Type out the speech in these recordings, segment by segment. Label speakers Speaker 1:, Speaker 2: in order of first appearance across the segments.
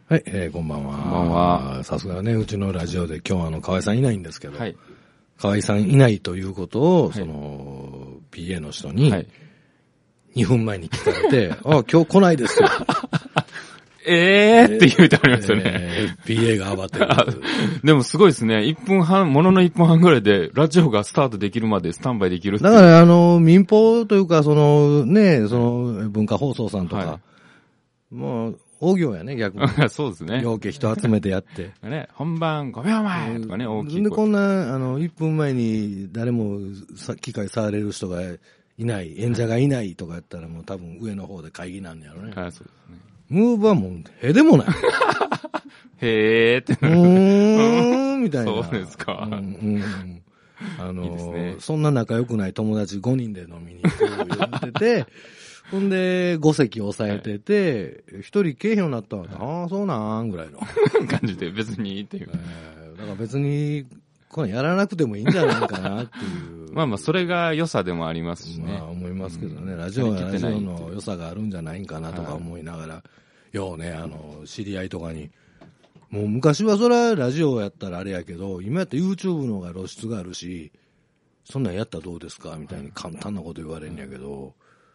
Speaker 1: はい、こんばんは。
Speaker 2: こんばんは。
Speaker 1: さすがね、うちのラジオで今日は河合さんいないんですけど、
Speaker 2: はい。
Speaker 1: 河合さんいないということを、
Speaker 2: はい
Speaker 1: PA の人に、
Speaker 2: はい。
Speaker 1: 2分前に聞かれて、あ、今日来ないですよ。
Speaker 2: って言うてありますよね。
Speaker 1: PA が慌てる。
Speaker 2: でもすごいですね。ものの1分半ぐらいで、ラジオがスタートできるまでスタンバイできるっていう。
Speaker 1: だから民放というか、文化放送さんとか、
Speaker 2: は
Speaker 1: もう、大行やね、逆に。
Speaker 2: そうですね。
Speaker 1: ようけ人集めてやって。
Speaker 2: ね、本番5秒前とかね、大きい
Speaker 1: で、
Speaker 2: 声。
Speaker 1: こんな、1分前に誰も機械触れる人がいない、演者がいないとかやったらもう多分上の方で会議なんやろね。
Speaker 2: はい、そうですね。
Speaker 1: ムーブはもう、へでもない。
Speaker 2: へーって。
Speaker 1: みたいな。
Speaker 2: そうですか。いいですね
Speaker 1: そんな仲良くない友達5人で飲みに行こう言ってて、ほんで、5席抑えてて、1人来えへんようになったわ。ああ、そうなんぐらいの。
Speaker 2: 感じで別にっていう。
Speaker 1: だから別に、これやらなくてもいいんじゃないかなっていう。
Speaker 2: まあまあ、それが良さでもありますしね。
Speaker 1: まあ思いますけどね、ラジオはラジオの良さがあるんじゃないかなとか思いながら、ようね、知り合いとかに、もう昔はそれはラジオやったらあれやけど、今やったら YouTube の方が露出があるし、そんなんやったらどうですかみたいに簡単なこと言われるんやけど、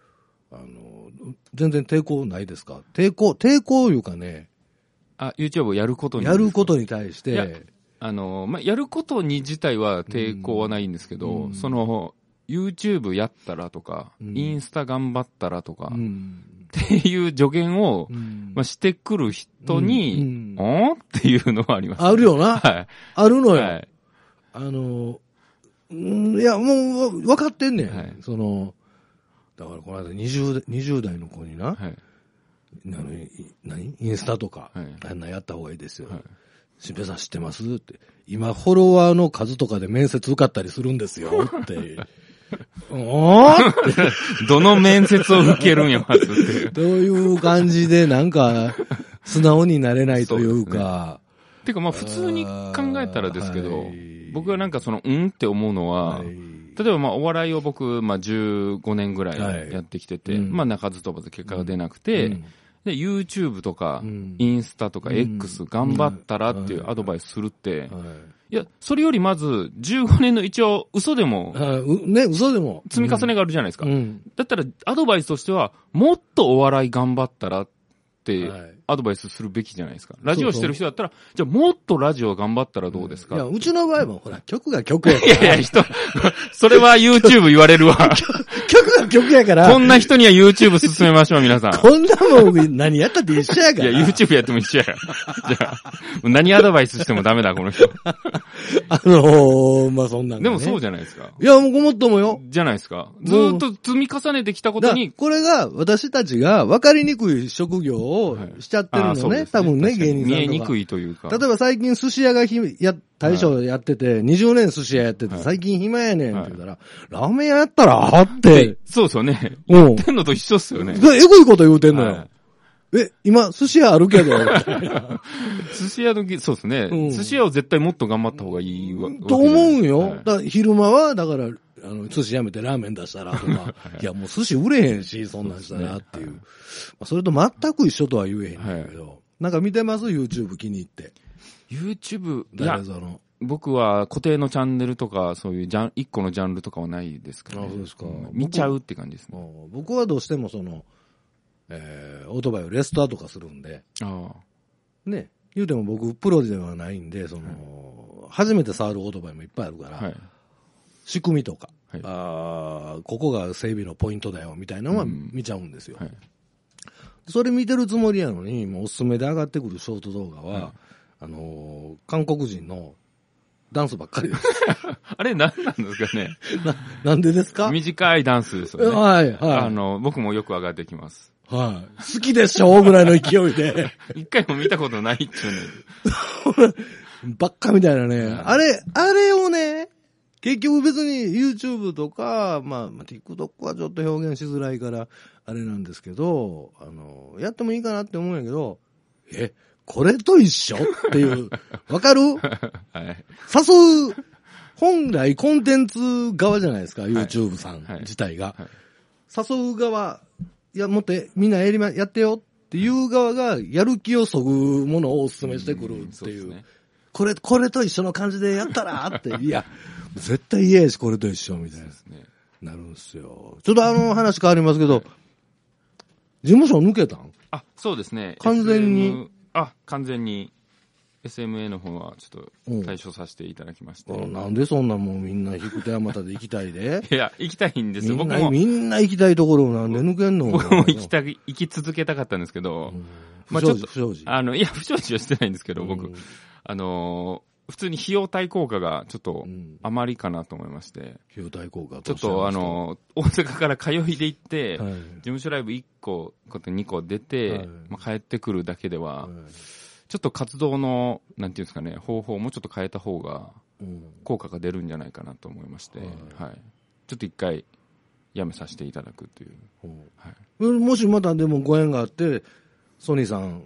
Speaker 1: 全然抵抗ないですか？抵抗いうかね、
Speaker 2: YouTube をやることに。
Speaker 1: やることに対して、
Speaker 2: まあ、やることに自体は抵抗はないんですけど、YouTube やったらとか、インスタ頑張ったらとか、っていう助言を、まあ、してくる人に、っていうのはあります、ね。
Speaker 1: あるよな。
Speaker 2: はい。
Speaker 1: あるのよ。
Speaker 2: はい。
Speaker 1: いや、もう、分かってんねん。
Speaker 2: はい、
Speaker 1: だからこの間20代の子にな、
Speaker 2: はい、
Speaker 1: インスタとか、
Speaker 2: はい、
Speaker 1: あんなやった方がいいですよ。
Speaker 2: はい、
Speaker 1: しんぺいさん知ってますって。今、フォロワーの数とかで面接受かったりするんですよ。って。
Speaker 2: どの面接を受けるんや、まずっていう。
Speaker 1: という感じで、なんか、素直になれないというか。
Speaker 2: てか、まあ、普通に考えたらですけど、僕はなんかって思うのは、例えばまあお笑いを僕、まあ15年ぐらいやってきてて、まあ鳴かず飛ばず結果が出なくて、で、YouTube とか、インスタとか X 頑張ったらっていうアドバイスするって、いや、それよりまず15年の一応嘘でも、
Speaker 1: ね、嘘でも。
Speaker 2: 積み重ねがあるじゃないですか。だったらアドバイスとしては、もっとお笑い頑張ったらって、アドバイスするべきじゃないですか。ラジオしてる人だったら、じゃあもっとラジオ頑張ったらどうですか？
Speaker 1: いや、うちの場合も、ほら、曲が曲やから。
Speaker 2: いやいや、それは YouTube 言われるわ。
Speaker 1: 曲が曲やから。
Speaker 2: こんな人には YouTube 進めましょう、皆さん。
Speaker 1: こんなもん、何やったって一緒やから。
Speaker 2: いや、YouTube やっても一緒や。じゃあ、何アドバイスしてもダメだ、この人。
Speaker 1: まあ、そんなん、ね。
Speaker 2: でもそうじゃないですか。
Speaker 1: いや、もうごもっともよ。
Speaker 2: じゃないですか。ずーっと積み重ねてきたことに。
Speaker 1: これが、私たちが分かりにくい職業をしちゃってるのね。多分ね、芸人さんとか。
Speaker 2: 見えにくいというか。
Speaker 1: 例えば最近寿司屋が大将やってて、20年寿司屋やってて、最近暇やねんって言ったら、ラーメン屋やったらって。
Speaker 2: そうですよね。言ってんのと一緒っすよね。
Speaker 1: えぐいこと言うてんのよ。今、寿司屋あるけど。
Speaker 2: 寿司屋の、そうですね。寿司屋を絶対もっと頑張った方がいいわ。
Speaker 1: と思うんよ。だから昼間は、だから、寿司やめてラーメン出したらとか、いやもう寿司売れへんし、そんなんしたらっていう。それと全く一緒とは言えへんねんけど。なんか見てます ?YouTube 気に入って。
Speaker 2: YouTube、いや、僕は固定のチャンネルとか、そういう一個のジャンルとかはないですから、ね。
Speaker 1: そうですか。
Speaker 2: 見ちゃうって感じですね。
Speaker 1: 僕はどうしてもオートバイをレストアとかするんで。ね。言うても僕、プロではないんで、初めて触るオートバイもいっぱいあるから、仕組みとか、ここが整備のポイントだよ、みたいなのは見ちゃうんですよ。それ見てるつもりやのに、もうおすすめで上がってくるショート動画は、韓国人のダンスばっかりです。
Speaker 2: あれ何なんですかね。
Speaker 1: なんでですか？
Speaker 2: 短いダンスですよね。
Speaker 1: はいはい。
Speaker 2: 僕もよく上がってきます。
Speaker 1: はい。好きでしょぐらいの勢いで。
Speaker 2: 一回も見たことないっちゅうね。
Speaker 1: ばっかみたいなね。あれをね、結局別に YouTube とか、まあ TikTok はちょっと表現しづらいから、あれなんですけど、やってもいいかなって思うんやけど、これと一緒っていう、わかる？はい。誘う、本来コンテンツ側じゃないですか、YouTube さん自体が。誘う側、いや、もっとみんなやってよっっていう側がやる気をそぐものをお勧めしてくるっていう。これと一緒の感じでやったらって、いや、絶対嫌やし、これと一緒みたいな。なるんですよ。ちょっと話変わりますけど、事務所抜けたん？
Speaker 2: あ、そうですね。
Speaker 1: 完全に。
Speaker 2: 完全に。SMA の方はちょっと対処させていただきまして。
Speaker 1: なんでそんなもんみんな引く手あまたで行きたいで
Speaker 2: いや、行きたいんですよ。僕
Speaker 1: も。みんな行きたいところをなんで抜けんの？
Speaker 2: 僕も行き続けたかったんですけど、
Speaker 1: まあちょっと、不祥事。
Speaker 2: いや、不祥事はしてないんですけど、僕。普通に費用対効果がちょっとあまりかなと思いまして。
Speaker 1: 費用対効果
Speaker 2: ちょっと大阪から通いで行って、事務所ライブ1個、2個出て、帰ってくるだけでは、ちょっと活動の、なんていうんですかね、方法をもうちょっと変えた方が、効果が出るんじゃないかなと思いまして、はい。ちょっと一回、やめさせていただくという。
Speaker 1: はい、もしまたでもご縁があって、ソニーさん、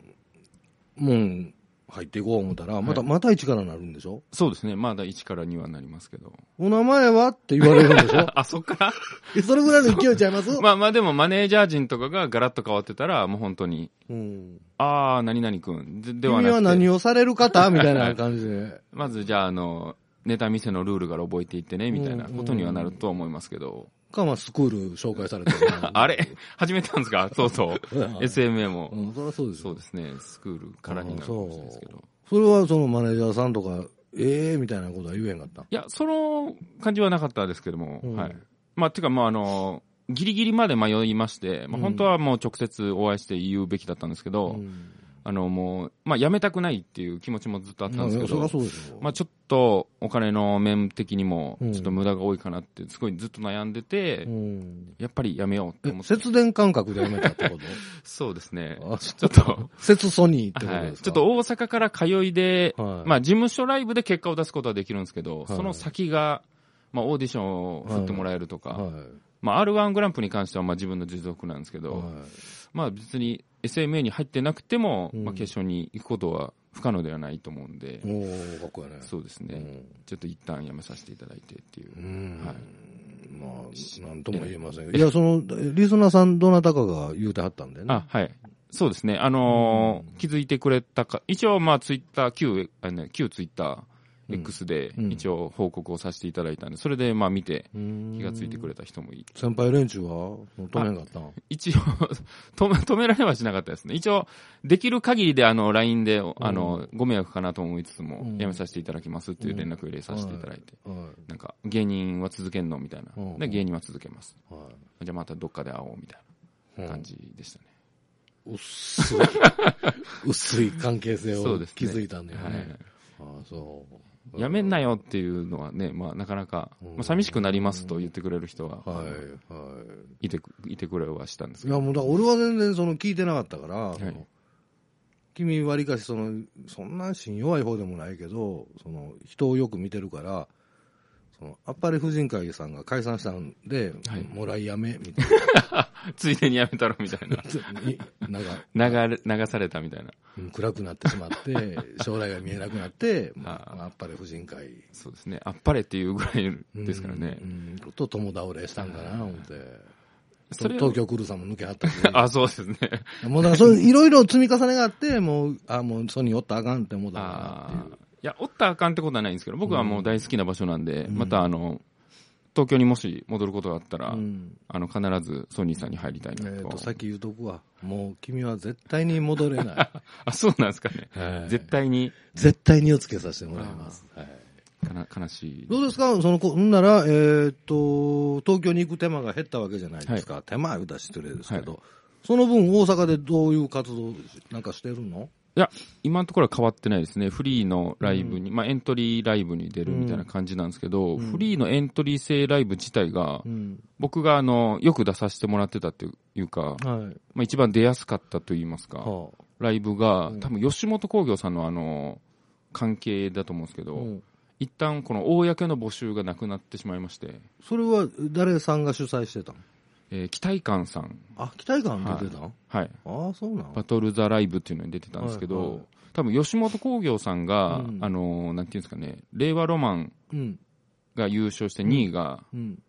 Speaker 1: 入っていこう思ったら、また1からなるんでしょ？
Speaker 2: そうですね。まだ1から2はなりますけど。
Speaker 1: お名前はって言われるんでしょ？
Speaker 2: あ、そっから
Speaker 1: それぐらいの勢いちゃいます？
Speaker 2: まあでもマネージャー陣とかがガラッと変わってたら、もう本当に、何々くんではなくて。君
Speaker 1: は何をされる方みたいな感じで。
Speaker 2: まずじゃあネタ見せのルールから覚えていってね、みたいなことにはなると思いますけど。
Speaker 1: スクール紹介されてる。
Speaker 2: あれ始めたんですか？そうそう。SMA も。
Speaker 1: そりゃそうです。
Speaker 2: そうですね。スクールからになるかもしれないですけど。
Speaker 1: それはそのマネージャーさんとか、みたいなことは言えんかった？い
Speaker 2: や、その感じはなかったですけども、はい。まあ、てかギリギリまで迷いまして、本当はもう直接お会いして言うべきだったんですけど、もう、辞めたくないっていう気持ちもずっとあったんですけど、ちょっとお金の面的にも、ちょっと無駄が多いかなって、すごいずっと悩んでて、やっぱりやめようって思って。
Speaker 1: 節電感覚でやめたってこと
Speaker 2: そうですね。ちょっと。
Speaker 1: 節ソニーってことですか？
Speaker 2: ちょっと大阪から通いで、事務所ライブで結果を出すことはできるんですけど、その先が、オーディションを振ってもらえるとか、R1 グランプリに関しては自分の持続なんですけど、別に SMA に入ってなくても、決勝に行くことは不可能ではないと思うんで、
Speaker 1: かっこいいね。
Speaker 2: そうですね、ちょっと一旦やめさせていただいてっていう。はい、
Speaker 1: なんとも言えません。いや、リスナーさんどなたかが言うてはったんだよね。
Speaker 2: はい。そうですね。気づいてくれたか、一応ツイッター、旧ツイッター、X で一応報告をさせていただいたんで、それで見て気がついてくれた人もいて。
Speaker 1: 先輩連中は止めなかったの？
Speaker 2: 一応止められはしなかったですね。一応できる限りでLINE でご迷惑かなと思いつつもやめさせていただきますっていう連絡を入れさせていただいて、なんか芸人は続けんのみたいな。で芸人は続けます。じゃあまたどっかで会おうみたいな感じでしたね。
Speaker 1: 薄い関係性を築いたんだよね。
Speaker 2: やめんなよっていうのはね、なかなか、寂しくなりますと言ってくれる人は、いてくれはしたんですけど。
Speaker 1: いや、もうだから俺は全然聞いてなかったから、君わりかしそんな心弱い方でもないけど、人をよく見てるから、あっぱれ婦人会さんが解散したんで、もらいやめ、みたいな。
Speaker 2: ついでにやめたろ、みたいな。流されたみたいな。
Speaker 1: 暗くなってしまって、将来が見えなくなって、あっぱれ婦人会。
Speaker 2: そうですね。あっぱれっていうぐらいですからね。
Speaker 1: と共倒れしたんかな、思って。東京クルーさんも抜けはったし。
Speaker 2: そうですね。
Speaker 1: もうだからいろいろ積み重ねがあって、もうソニーおったらあかんって思ったかなっていう。
Speaker 2: いや、おったらあかんってことはないんですけど、僕はもう大好きな場所なんで、また東京にもし戻ることがあったら、必ずソニーさんに入りたいなと。
Speaker 1: さっき言うとくわ。もう君は絶対に戻れない。
Speaker 2: そうなんですかね。絶対に
Speaker 1: をつけさせてもらいます。
Speaker 2: 悲しい。
Speaker 1: どうですか？なら、東京に行く手間が減ったわけじゃないですか。手間は言うたら失礼ですけど、その分大阪でどういう活動なんかしてるの？
Speaker 2: いや、今のところは変わってないですね。フリーのライブに、エントリーライブに出るみたいな感じなんですけど、フリーのエントリー制ライブ自体が、僕がよく出させてもらってたっていうか、一番出やすかったと言いますか、ライブが、多分吉本興業さんの関係だと思うんですけど、一旦この公の募集がなくなってしまいまして。
Speaker 1: それは誰さんが主催してたの？
Speaker 2: 期待感さん。
Speaker 1: 期待感出てた？
Speaker 2: はい。
Speaker 1: そうなの？
Speaker 2: バトルザライブっていうのに出てたんですけど、多分吉本興業さんが、なんていうんですかね、令和ロマンが優勝して2位が、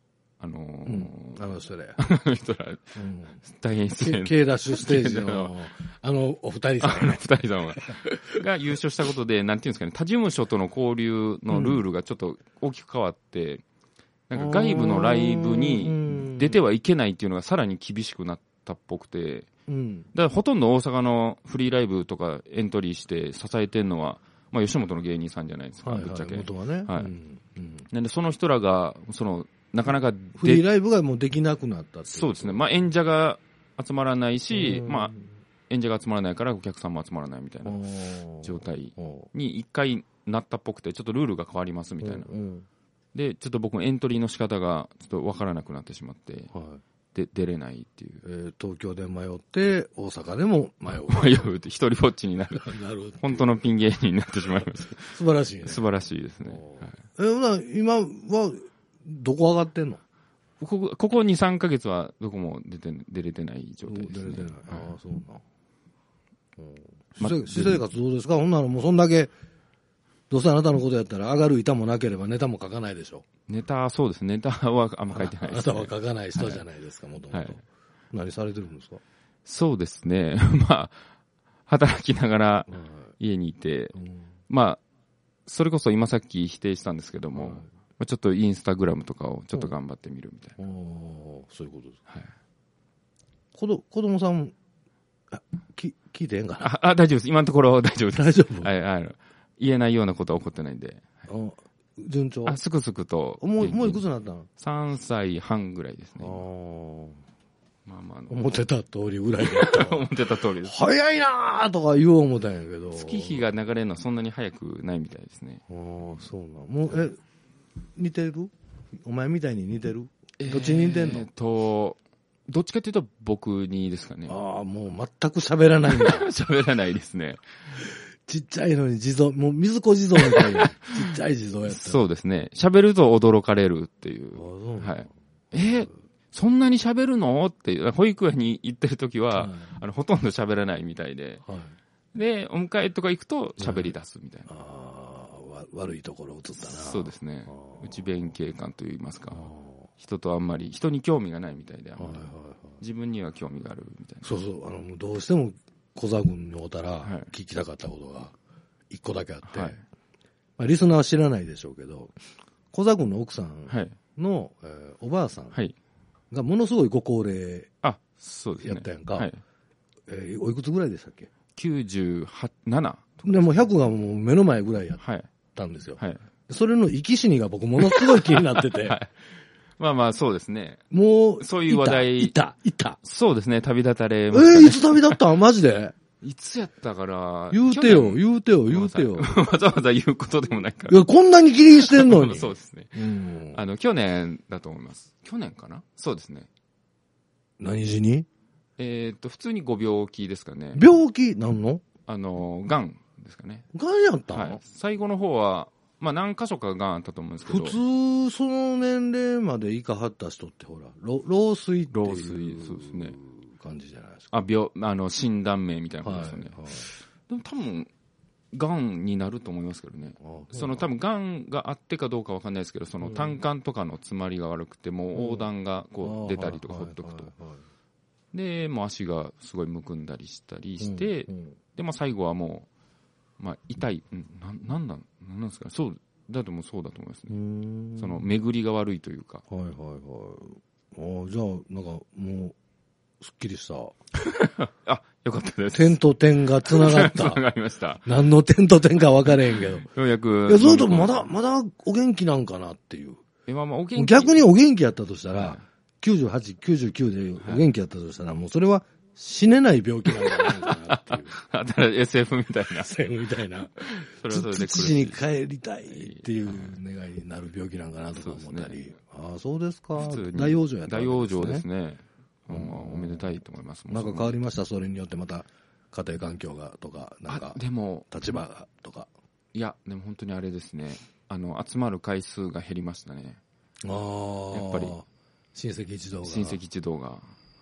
Speaker 1: あの人らや。
Speaker 2: あの人ら、大変失礼。
Speaker 1: K ダッシュステージの、お二人さん。
Speaker 2: 二人さんが優勝したことで、なんていうんですかね、他事務所との交流のルールがちょっと大きく変わって、なんか外部のライブに出てはいけないっていうのがさらに厳しくなったっぽくて、だからほとんど大阪のフリーライブとかエントリーして支えてるのは、まあ吉本の芸人さんじゃないですか、ぶっちゃけ。
Speaker 1: 元はね。
Speaker 2: なんでその人らが、なかなか
Speaker 1: フリーライブがもうできなくなったって
Speaker 2: そうですね。まあ演者が集まらないし、まあ演者が集まらないからお客さんも集まらないみたいな状態に一回なったっぽくて、ちょっとルールが変わりますみたいな。で、ちょっと僕のエントリーの仕方がちょっとわからなくなってしまって、で出れないっていう。
Speaker 1: 東京で迷って、大阪でも迷う。
Speaker 2: 迷うって一人ぼっちになる。本当のピン芸人になってしまいます。
Speaker 1: 素晴らしいね。
Speaker 2: 素晴らしいですね。
Speaker 1: 今は、どこ上がってんの？
Speaker 2: ここ2、3ヶ月はどこも出れてない状態ですね。
Speaker 1: 出れてない。ああ、そうな。私生活どうですか？ほんならもうそんだけ、どうせあなたのことやったら上がる板もなければネタも書かないでしょ。
Speaker 2: そうです。ネタはあんま書いてないです、ね。
Speaker 1: あなたは書かない人じゃないですか、もともと。何されてるんですか？
Speaker 2: そうですね。まあ、働きながら家にいて、まあ、それこそ今さっき否定したんですけども、ちょっとインスタグラムとかをちょっと頑張ってみるみたいな。
Speaker 1: そういうことです。はい。子供さん、聞いてへんか
Speaker 2: な？大丈夫です。今のところ大丈夫です。
Speaker 1: 大丈夫？
Speaker 2: はい。言えないようなことは起こってないんで。
Speaker 1: 順調？
Speaker 2: すくすくと。
Speaker 1: もういくつになったの？
Speaker 2: 3 歳半ぐらいですね。
Speaker 1: まあまあ思ってた通りぐらいだ
Speaker 2: 思ってた通りです。
Speaker 1: 早いなーとか言おう思ったんやけど。
Speaker 2: 月日が流れるのはそんなに早くないみたいですね。
Speaker 1: そうな。もう、似てる？お前みたいに似てる？どっちに似てんの？
Speaker 2: どっちかっていうと僕にですかね。
Speaker 1: もう全く喋らないんだ。
Speaker 2: 喋らないですね。
Speaker 1: ちっちゃいのにもう水子地蔵みたいな。ちっちゃい地蔵やった。
Speaker 2: そうですね。喋ると驚かれるっていう。はい。そんなに喋るのって、保育園に行ってる時は、ほとんど喋らないみたいで。で、お迎えとか行くと喋り出すみたいな。
Speaker 1: 悪いところ映ったな。
Speaker 2: そうですね。内弁慶感といいますか。人に興味がないみたいで、自分には興味があるみたいな。
Speaker 1: そう、どうしても小座軍に会うたら聞きたかったことが一個だけあって、まあ、リスナーは知らないでしょうけど、小座軍の奥さんの、おばあさんがものすごいご高齢やったやんか。おいくつぐらいでしたっけ
Speaker 2: ？97。
Speaker 1: でも100がもう目の前ぐらいやったんですよ。それの生き死にが僕ものすごい気になってて。
Speaker 2: まあまあそうですね。
Speaker 1: もう、
Speaker 2: そういう話題。
Speaker 1: いた。
Speaker 2: そうですね、旅立たれましたね。
Speaker 1: いつ旅立ったん？マジで？
Speaker 2: いつやったから。
Speaker 1: 言うてよ。
Speaker 2: わざわざ言うことでもないから。
Speaker 1: いや、こんなにギリギリしてんのに。
Speaker 2: そうですね。去年だと思います。去年かな？そうですね。
Speaker 1: 何時に？
Speaker 2: 普通にご病気ですかね。
Speaker 1: 病気なんの？
Speaker 2: 癌ですかね。
Speaker 1: 癌やったの？
Speaker 2: 最後の方は、まあ何箇所か癌あったと思うんですけど。
Speaker 1: 普通、その年齢までいかはった人ってほら、老衰っていう。
Speaker 2: そうですね。
Speaker 1: 感じじゃないですか。
Speaker 2: 診断名みたいなことですよね。でも多分、癌になると思いますけどね。多分、癌があってかどうかわかんないですけど、胆管とかの詰まりが悪くて、もう横断がこう出たりとかほっとくと。で、もう足がすごいむくんだりしたりして、で、まあ最後はもう、まあ痛い、なんですかね。そうだともそうだと思いますね。巡りが悪いというか。
Speaker 1: じゃあ、なんかもう、すっきりした。
Speaker 2: よかったです。
Speaker 1: 点と点が繋がった。
Speaker 2: 繋がりました。
Speaker 1: 何の点と点か分からへんけど。
Speaker 2: ようやく。
Speaker 1: いや、それとまだお元気なんかなっていう。逆にお元気やったとしたら、98、99でお元気やったとしたら、もうそれは死ねない病気なんじゃないかなっていう。
Speaker 2: SF みたいな。
Speaker 1: SF みたいな。土に帰りたいっていう願いになる病気なんかなとか思ったり。そうですか。大往生やったんですね。
Speaker 2: 大往生ですね。おめでたいと思います。
Speaker 1: なんか変わりました？それによってまた家庭環境がとか、なんか立場がとか。
Speaker 2: いや、でも本当にあれですね。集まる回数が減りましたね。やっぱり。
Speaker 1: 親戚一同が。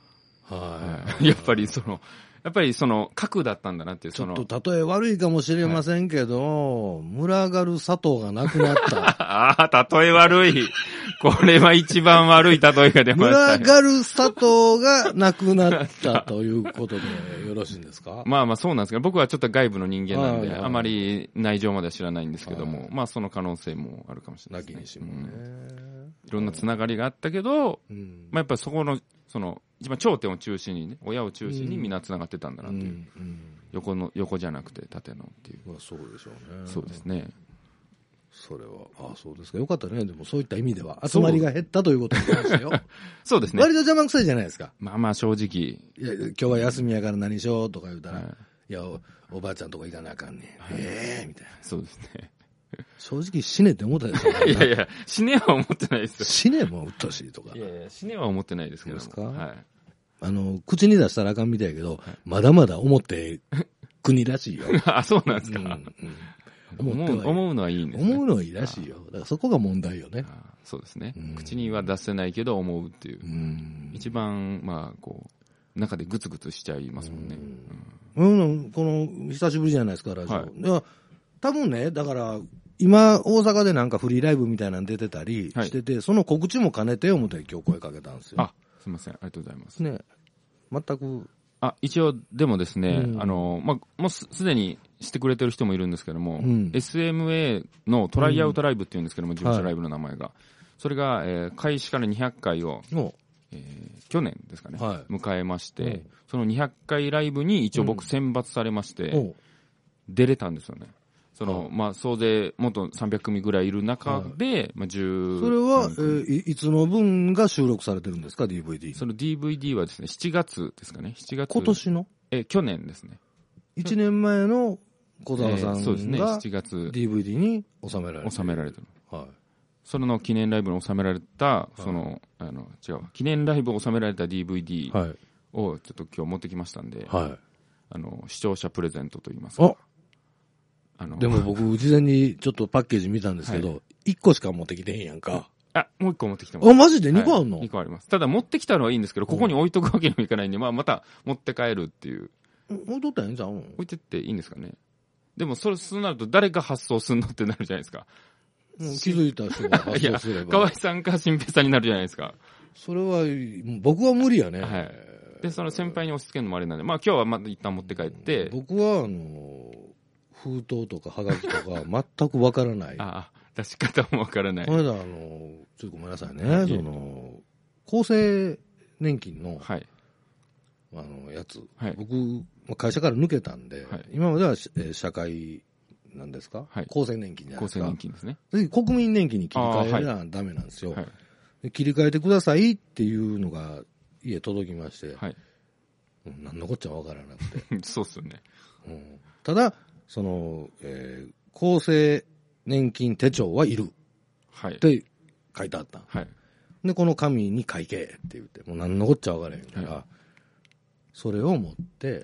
Speaker 1: はい。
Speaker 2: やっぱり核だったんだなっていう、
Speaker 1: ちょっと例え悪いかもしれませんけど、群がる佐藤がなくなった。
Speaker 2: ああ、例え悪い。これは一番悪い例えが出ました、
Speaker 1: 群がる佐藤がなくなったということでよろしいんですか？
Speaker 2: まあまあそうなんですけど、僕はちょっと外部の人間なんで、あまり内情までは知らないんですけども、まあその可能性もあるかもしれないですね。
Speaker 1: なきにしもね。
Speaker 2: いろんなつながりがあったけど、まあやっぱりそこの、一番頂点を中心にね、親を中心にみんなつながってたんだなっていう。横じゃなくて縦のっていう。
Speaker 1: まあそうでしょうね。
Speaker 2: そうですね。
Speaker 1: それは、そうですか。よかったね。でもそういった意味では、集まりが減ったということに関してよ。
Speaker 2: そうですね。
Speaker 1: 割と邪魔くさいじゃないですか。
Speaker 2: まあまあ正直。
Speaker 1: いや、今日は休みやから何しようとか言うたら、いや、おばあちゃんとこ行かなあかんねん。みたいな。
Speaker 2: そうですね。
Speaker 1: 正直死ねって思ったでしょ。
Speaker 2: いやいや、死ねは思ってないですよ。
Speaker 1: 死ねもうっとしいとか。
Speaker 2: いやいや、死ねは思ってないですけども。
Speaker 1: ですか？
Speaker 2: はい。
Speaker 1: 口に出したらあかんみたいやけど、まだまだ思って国らしいよ。
Speaker 2: あ、そうなんですか。思うのはいいんですね。
Speaker 1: 思うのはいいらしいよ。だからそこが問題よね。
Speaker 2: そうですね。口には出せないけど思うっていう。一番、まあ、中でグツグツしちゃいますもんね。
Speaker 1: この、久しぶりじゃないですか、ラジオ。多分ね、だから、今、大阪でなんかフリーライブみたいなの出てたりしてて、その告知も兼ねて思って今日声かけたんですよ。
Speaker 2: あ、すみません。ありがとうございます。
Speaker 1: ね。全く。
Speaker 2: 一応、でもですね、もうすでにしてくれてる人もいるんですけども、SMA のトライアウトライブっていうんですけども、事務所ライブの名前が。それが、開始から200回を、去年ですかね、迎えまして、その200回ライブに一応僕選抜されまして、出れたんですよね。総勢もっと300組ぐらいいる中で、10。
Speaker 1: それは、いつの分が収録されてるんですか、DVD。
Speaker 2: その DVD はですね、7月ですかね、7月。
Speaker 1: 今年の
Speaker 2: 去年ですね。
Speaker 1: 1年前の小沢さんが、
Speaker 2: そうですね、7月。
Speaker 1: DVD に収められてる。
Speaker 2: はい。それの記念ライブに収められた、記念ライブを収められた DVD をちょっと今日持ってきましたんで、視聴者プレゼントといいますか。
Speaker 1: でも僕、事前にちょっとパッケージ見たんですけど、1個しか持ってきてへんやんか。
Speaker 2: もう1個持ってきてます。
Speaker 1: あ、マジで2個あんの？
Speaker 2: 2 個あります。ただ持ってきたのはいいんですけど、ここに置いとくわけにもいかないんで、また持って帰るっていう。
Speaker 1: 置いとったらいいんちゃうの？
Speaker 2: 置いてっていいんですかね。でもそうなると誰が発送すんのってなるじゃないですか。
Speaker 1: 気づいた人が発送すれば。
Speaker 2: 河合さんか新平さんになるじゃないですか。
Speaker 1: それは、僕は無理やね。
Speaker 2: はい。で、その先輩に押し付けるのもあれなんで、今日は一旦持って帰って。
Speaker 1: 僕は、封筒とかハガキとか全くわからない。
Speaker 2: 出し方もわからない。
Speaker 1: この間、ちょっとごめんなさいね。厚生年金の、やつ。僕、会社から抜けたんで、今までは、社会、なんですか？厚生年金じゃないですか。
Speaker 2: 厚生年金ですね。
Speaker 1: 国民年金に切り替えなダメなんですよ。切り替えてくださいっていうのが家届きまして、何のこっちゃわからなくて。
Speaker 2: そうっすよね。
Speaker 1: ただ、厚生年金手帳はいる。って書いてあった。で、この紙に書けって言って、もう何のこっちゃわからへんから、それを持って、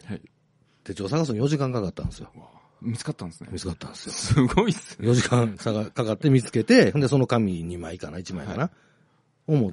Speaker 1: 手帳探すの4時間かかったんですよ。
Speaker 2: 見つかったんですね。
Speaker 1: 見つかったんですよ。
Speaker 2: すごいっすね。
Speaker 1: 4時間かかって見つけて、で、その紙2枚かな、1枚かな、を持って、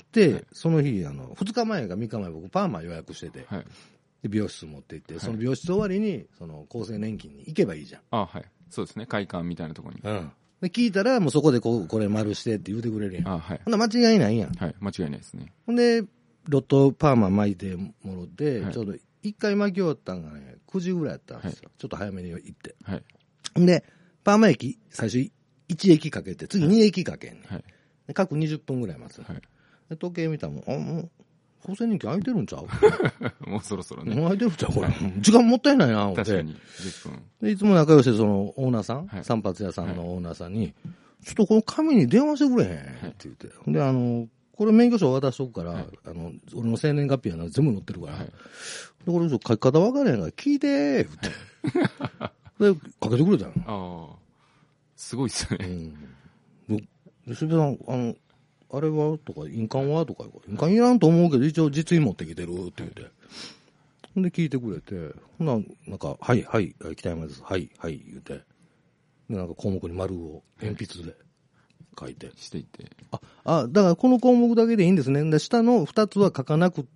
Speaker 1: その日、2日前か3日前僕パーマ予約してて、で美容室持って行って、その美容室終わりに、厚生年金に行けばいいじゃん。
Speaker 2: そうですね。会館みたいなところに。
Speaker 1: で、聞いたら、もうそこでこれ丸してって言うてくれるやん。ほんな間違いないやん。
Speaker 2: 間違いないですね。
Speaker 1: ほんで、ロットパーマ巻いてもろって、ちょうど1回巻き終わったんがね、9時ぐらいやったんですよ。ちょっと早めに行って。で、パーマ液、最初1液かけて、次2液かけんねん。で各20分ぐらい待つ。で時計見たらもう、厚生年金空いてるんちゃう
Speaker 2: もうそろそろね。
Speaker 1: もう空いてるんちゃうこれ。時間もったいないな、思って。
Speaker 2: 確かに、10分。
Speaker 1: で、いつも仲良しでオーナーさん、散髪屋さんのオーナーさんに、ちょっとこの紙に電話してくれへんって言って。で、これ免許証渡しとくから、俺の生年月日やな、全部載ってるから。で、これ書き方分からへんから聞いてーって。で、かけてくれた
Speaker 2: の。すごいっすね。
Speaker 1: で、渋谷さん、あれはとか、印鑑はとか、印鑑いらんと思うけど、一応実印持ってきてるって言って。ほんで聞いてくれて、ほんなんか、はい、北山です。はい、言うて。で、なんか項目に丸を鉛筆で書いて。
Speaker 2: していって。
Speaker 1: だからこの項目だけでいいんですね。で、下の2つは書かなくて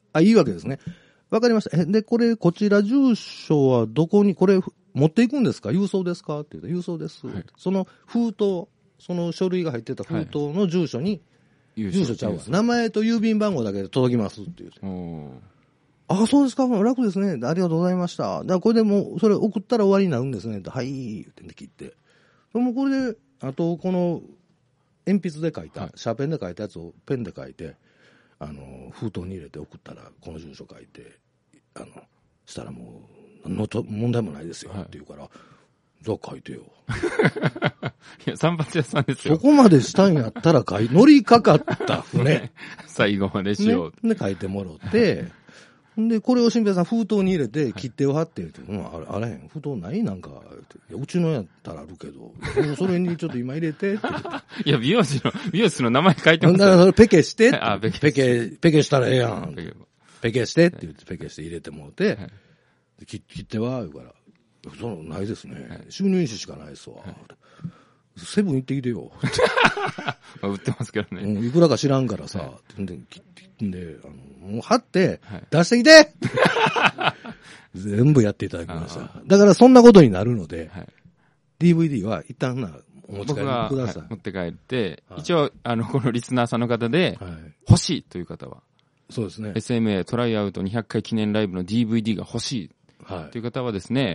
Speaker 1: いいわけですね。わかりました。で、こちら住所はどこに、これ、持っていくんですか郵送ですかって言うと、郵送です。はい、その封筒、その書類が入ってた封筒の住所に、住所ちゃうわ。名前と郵便番号だけで届きますって言う。あ、そうですか。楽ですね。ありがとうございました。だからこれでもう、それ送ったら終わりになるんですね。はい、言って切って。もうこれで、あと、この、鉛筆で書いた、シャーペンで書いたやつをペンで書いて、封筒に入れて送ったら、この住所書いて、したらもう、何の問題もないですよって言うから、じゃあ書いてよ。
Speaker 2: いや、散髪屋さんですよ。
Speaker 1: そこまでしたんやったら乗りかかった船。
Speaker 2: 最後までしよ
Speaker 1: う。ね、で、書いてもろって、で、これを新平さん封筒に入れて、切手を貼って言って、あれへん、封筒ないなんか、うちのやったらあるけど、それにちょっと今入れてって言って。
Speaker 2: いや、美容師の名前書いてます
Speaker 1: だからそれペケしてって。
Speaker 2: ペ
Speaker 1: ケしたらええやん。ペケしてって言って、ペケして入れてもらって、切手は、言うから、そうないですね。収入印しかないですわ。セブン行ってきてよ。
Speaker 2: 売ってますけどね。
Speaker 1: いくらか知らんからさ、もう貼って、出してきて全部やっていただきました。だからそんなことになるので、DVD は一旦お持ち帰りください。
Speaker 2: 持って帰って、一応、このリスナーさんの方で、欲しいという方は、
Speaker 1: そうですね。
Speaker 2: SMA トライアウト200回記念ライブの DVD が欲しいという方はですね、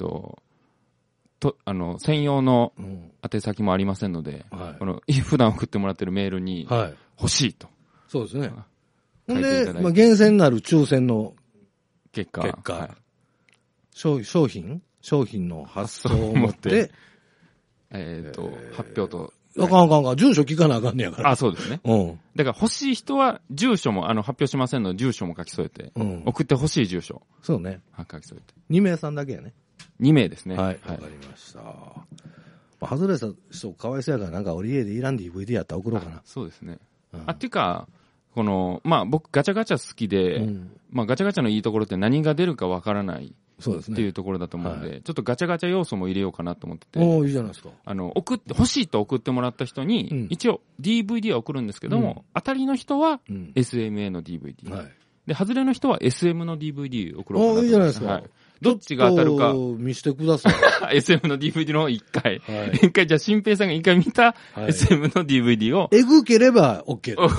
Speaker 2: 専用の宛先もありませんので、普段送ってもらってるメールに、欲しいと。
Speaker 1: そうですね。ほんで、厳選なる抽選の
Speaker 2: 結果、
Speaker 1: 商品の発送を持って、
Speaker 2: 発表と。
Speaker 1: あかん。住所聞かなあかんねやから。
Speaker 2: あ、そうですね。だから欲しい人は、住所も、発表しませんので、住所も書き添えて、送って欲しい住所。
Speaker 1: そうね。
Speaker 2: 書き添えて。
Speaker 1: 2名さんだけやね。
Speaker 2: 2名ですね。
Speaker 1: はい。わかりました。外れた人かわいそうやから、なんか俺家でいらん DVD やったら送ろうかな。
Speaker 2: そうですね。っていうか、僕ガチャガチャ好きで、ガチャガチャのいいところって何が出るかわからない。
Speaker 1: そうですね。
Speaker 2: っていうところだと思うので、ちょっとガチャガチャ要素も入れようかなと思ってて。
Speaker 1: いいじゃないですか。
Speaker 2: 欲しいと送ってもらった人に、一応 DVD は送るんですけども、当たりの人は SMA の DVD。で、外れの人は SM の DVD 送ろうかなと。
Speaker 1: いいじゃないですか。
Speaker 2: どっちが当たるか。
Speaker 1: 見してくださ
Speaker 2: い。SM の DVD の1回。1回、じゃあ、新平さんが1回見た SM の DVD を。
Speaker 1: えぐければ OK です。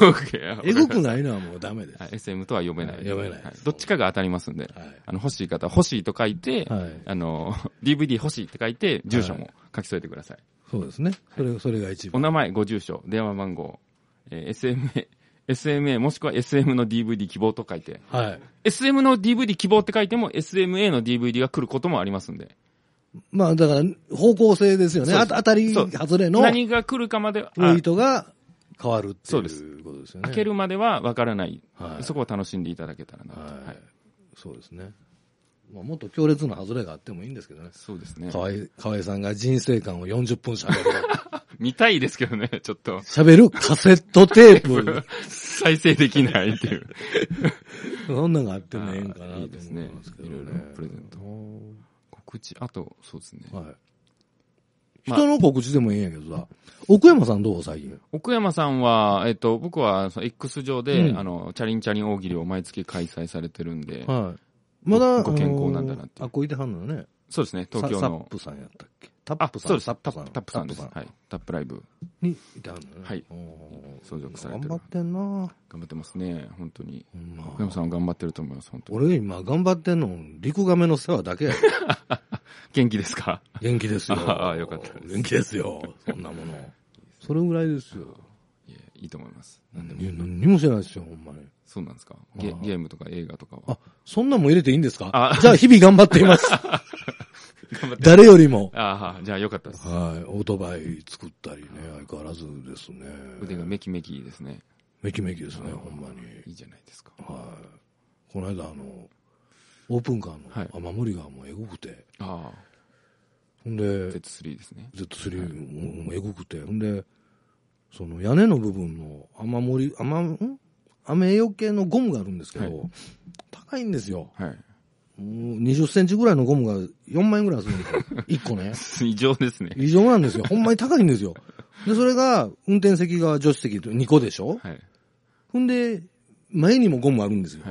Speaker 1: えぐくないのはもうダメです。
Speaker 2: SM とは読めない。
Speaker 1: 読めない。
Speaker 2: どっちかが当たりますんで。欲しい方は欲しいと書いて、DVD 欲しいって書いて、住所も書き添えてください。
Speaker 1: そうですね。それが一番。
Speaker 2: お名前、ご住所、電話番号、SMA もしくは SM の DVD 希望と書いて、SM の DVD 希望って書いても SMA の DVD が来ることもありますんで。
Speaker 1: だから方向性ですよね。当たり外れの
Speaker 2: 何が来るかまで
Speaker 1: ウェイトが変わるっていうことですよね。
Speaker 2: 開けるまでは分からない。そこを楽しんでいただけたらなと。
Speaker 1: そうですね。もっと強烈な外れがあってもいいんですけどね。
Speaker 2: そうですね。
Speaker 1: 河合さんが人生観を40分喋る。
Speaker 2: 見たいですけどね、ちょっと。
Speaker 1: 喋るカセットテープ。
Speaker 2: 再生できないっていう。
Speaker 1: そんなのがあってもええんかなと思いますけどね。
Speaker 2: いろいろプレゼント。告知、あと、そうですね。
Speaker 1: 人の告知でもいいんやけどさ、奥山さんどう最近？
Speaker 2: 奥山さんは、僕は X 上で、チャリンチャリン大喜利を毎月開催されてるんで、
Speaker 1: まだ、
Speaker 2: ご健康なんだなっていう。
Speaker 1: こいてはんのよね。
Speaker 2: そうですね、東京の。
Speaker 1: サップさんやったっけ？タップさん。
Speaker 2: そうです、タップさんです。はい。タップライブ。
Speaker 1: にいてはんのね。
Speaker 2: はい。相続されてる。
Speaker 1: 頑張ってんな。
Speaker 2: 頑張ってますね、本当に。奥山さんは頑張ってると思います、本当に。
Speaker 1: 俺今頑張ってんの、陸亀の世話だけや。
Speaker 2: 元気ですか？
Speaker 1: 元気ですよ。
Speaker 2: ああ、よかったです。
Speaker 1: 元気ですよ。そんなもの。それぐらいですよ。
Speaker 2: いいと思います。
Speaker 1: 何もしてないですよ、ほんまに。
Speaker 2: そうなんですか？ゲームとか映画とかは。
Speaker 1: そんなんも入れていいんですか？じゃあ日々頑張っています。誰よりも。
Speaker 2: じゃあよかったです。
Speaker 1: オートバイ作ったりね、相変わらずですね。
Speaker 2: 腕がメキメキですね。
Speaker 1: メキメキですね、ほんまに。
Speaker 2: いいじゃないですか。
Speaker 1: この間オープンカーの雨漏りがもうエグくて。ほんで、
Speaker 2: Z3 ですね。
Speaker 1: Z3 もエグくて。ほんで、その屋根の部分の雨よけのゴムがあるんですけど、高いんですよ。20センチぐらいのゴムが4万円ぐらいするんですよ。1個ね。
Speaker 2: 異常ですね。
Speaker 1: 異常なんですよ。ほんまに高いんですよ。で、それが、運転席側、助手席と2個でしょ？ほんで、前にもゴムあるんですよ。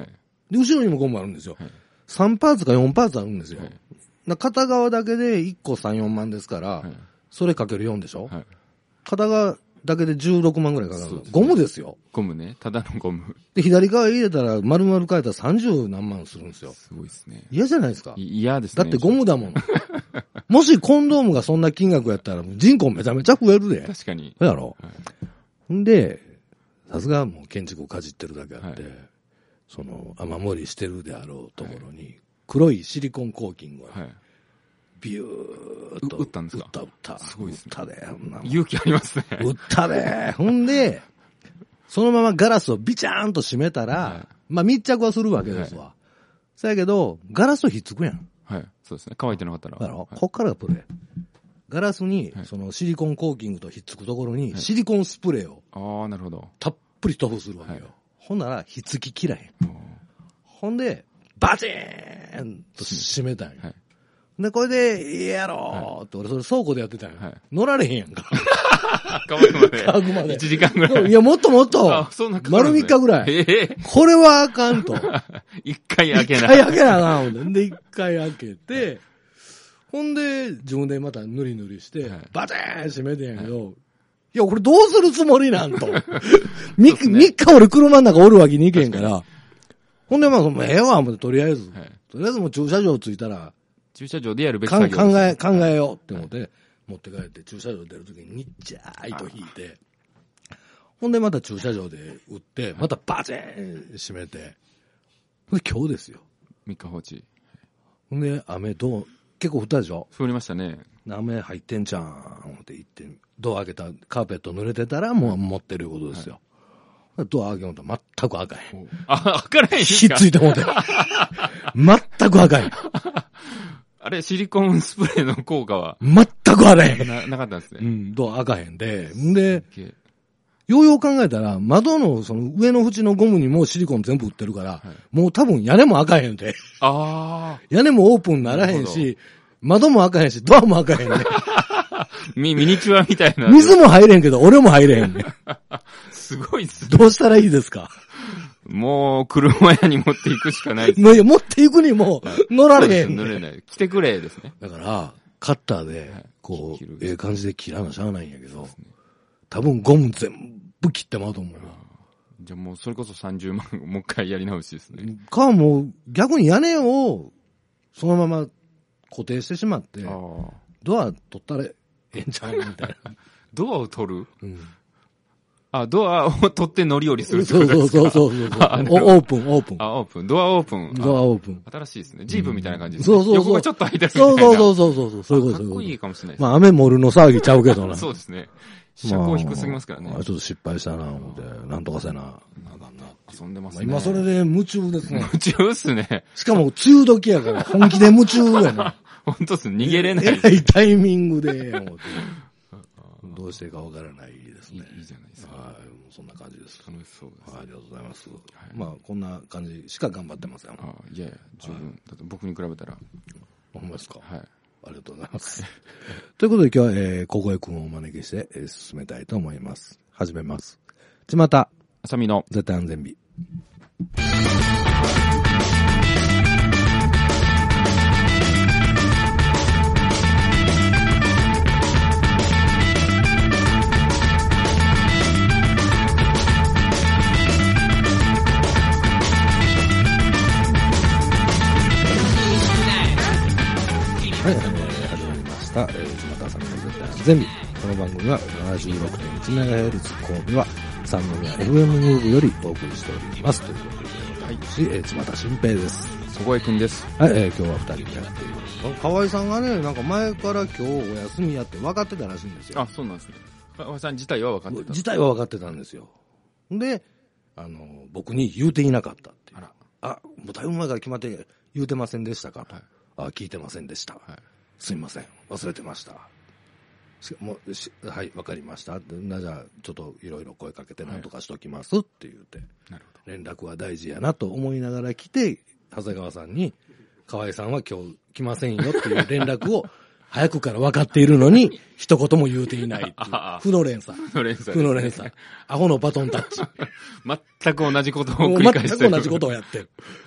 Speaker 1: で、後ろにもゴムあるんですよ。3パーツか4パーツあるんですよ。片側だけで1個3、4万ですから、それかける4でしょ、片側だけで16万ぐらいかかる。ゴムですよ。
Speaker 2: ゴムね。ただのゴム。
Speaker 1: で、左側入れたら、丸々変えたら30何万するんですよ。
Speaker 2: すごいですね。
Speaker 1: 嫌じゃないですか。
Speaker 2: 嫌ですね。
Speaker 1: だってゴムだもん。もしコンドームがそんな金額やったら、人口めちゃめちゃ増えるで。
Speaker 2: 確かに。
Speaker 1: そうやろ。んで、さすがもう建築をかじってるだけあって、その、雨漏りしてるであろうところに、黒いシリコンコーキングを、ビューっと。
Speaker 2: 打ったんですか？
Speaker 1: 打った。
Speaker 2: すごいですね。
Speaker 1: 打ったで。
Speaker 2: 勇気ありますね。
Speaker 1: 打ったで。ほんで、そのままガラスをビチャーンと閉めたら、まあ密着はするわけですわ。そやけど、ガラスとひっつくやん。
Speaker 2: はい。そうですね。乾いてなかったら。
Speaker 1: だろ、こっからがプレー。ガラスに、そのシリコンコーキングとひっつくところに、シリコンスプレーを。
Speaker 2: ああ、なるほど。
Speaker 1: たっぷり塗布するわけよ。ほんなら、ひっつききらへん。ほんで、バチーンと閉めたんよ。で、これで、いいやろーって、俺それ倉庫でやってたんよ。乗られへんやんか。
Speaker 2: 乾くまで。
Speaker 1: 乾くまで。
Speaker 2: 1時間ぐらい。
Speaker 1: いや、もっともっと。丸3日ぐらい。これはあかんと。
Speaker 2: 一回開けな。
Speaker 1: 一回開けなあかん。で、一回開けて、ほんで、自分でまた塗り塗りして、バチーン閉めてんやけど、いや、これどうするつもりなんと。3日俺車の中おるわけにいけんから。ほんで、まあ、ええわ、とりあえず。とりあえずもう駐車場着いたら、
Speaker 2: 駐車場でやるべき作業です。
Speaker 1: 考えようって思って、持って帰って駐車場出るときににっちゃーいと引いて、ほんでまた駐車場で売って、またバチーン閉めて、ほんで今日ですよ。
Speaker 2: 3日放置。
Speaker 1: ほんで雨結構降ったでしょ？
Speaker 2: 降りましたね。
Speaker 1: 雨入ってんじゃん、思って行って、ドア開けたカーペット濡れてたらもう持ってることですよ。ドア開けようと全く開かへん。
Speaker 2: 開かないんですか？
Speaker 1: ひっついてもうて。全く開かへん。
Speaker 2: あれ、シリコンスプレーの効果は
Speaker 1: 全く開かへん。
Speaker 2: なかったんですね。
Speaker 1: うん、ドア開かへんで。で、ようよう考えたら、窓のその上の縁のゴムにもシリコン全部売ってるから、もう多分屋根も開かへんで。屋根もオープンならへんし、窓も開かへんし、ドアも開かへんね。
Speaker 2: ミニチュアみたいな。
Speaker 1: 水も入れんけど、俺も入れへんね。
Speaker 2: すごいっすね。
Speaker 1: どうしたらいいですか？
Speaker 2: もう、車屋に持っていくしかないです。
Speaker 1: 持っていくにも、乗られへん。
Speaker 2: 乗れない。来てくれですね。
Speaker 1: だから、カッターで、こう、ええ感じで切らなしゃあないんやけど、多分ゴム全部切ってまうと思う。
Speaker 2: じゃあもうそれこそ30万、もう一回やり直しですね。
Speaker 1: もう、逆に屋根を、そのまま固定してしまって、ドア取ったらええんちゃうみたいな。
Speaker 2: ドアを取る？ドアを取って乗り降りするってこ
Speaker 1: とですか？そう。オープン。
Speaker 2: オープン。ドアオープン。
Speaker 1: ドアオープン。
Speaker 2: 新しいですね。ジープみたいな感じですね。
Speaker 1: そう。
Speaker 2: 横がちょっと開いてるみたいな。
Speaker 1: そういうこと。
Speaker 2: かっこいいかもしれないです。
Speaker 1: まあ、雨漏るの騒ぎちゃうけどな。
Speaker 2: そうですね。車高低すぎますからね。
Speaker 1: ちょっと失敗したな、思って。なんとかせな、あかんな。
Speaker 2: 遊んでますね。
Speaker 1: 今それで夢中ですね。
Speaker 2: 夢中っすね。
Speaker 1: しかも、梅雨時やから本気で夢中やな。
Speaker 2: 本当っす。逃げれない。
Speaker 1: えらいタイミングで、思って。どうしていいかわからないですね。
Speaker 2: いいじゃないですか。
Speaker 1: はい。そんな感じです。
Speaker 2: 楽しそうです。
Speaker 1: ありがとうございます。まあ、こんな感じしか頑張ってません。
Speaker 2: いやいや、十分。だって僕に比べたら。
Speaker 1: ほんまですか？
Speaker 2: はい。
Speaker 1: ありがとうございます。ということで今日は、小声くんをお招きして、進めたいと思います。始めます。ちまた。
Speaker 2: あさみの
Speaker 1: 絶対安全日。はい、始まりました。島田さんの絶対安全日。この番組は 76.1MHz 神戸は三宮 FM ムーブよりお送りしております。ということでございますし、島田新平です。
Speaker 2: そこへくんです。
Speaker 1: はい、今日は2人でやっています。河合さんがね、なんか前から今日お休みやって分かってたらしいんですよ。
Speaker 2: あ、そうなんですね。河合さん自体は分かってた。
Speaker 1: 自体は分かってたんですよ。で、僕に言うていなかったっていう。もうだいぶ前から決まって言うてませんでしたかと。聞いてませんでした。すみません。忘れてました。はい、わかりました。じゃあ、ちょっといろいろ声かけてなんとかしときますって言って、連絡は大事やなと思いながら来て、長谷川さんに、河合さんは今日来ませんよっていう連絡を早くから分かっているのに、一言も言うていないっていう。負の連鎖。負の連鎖。アホのバトンタッチ。
Speaker 2: 全く同じことを繰り返してる。
Speaker 1: 全く同じことをやってる。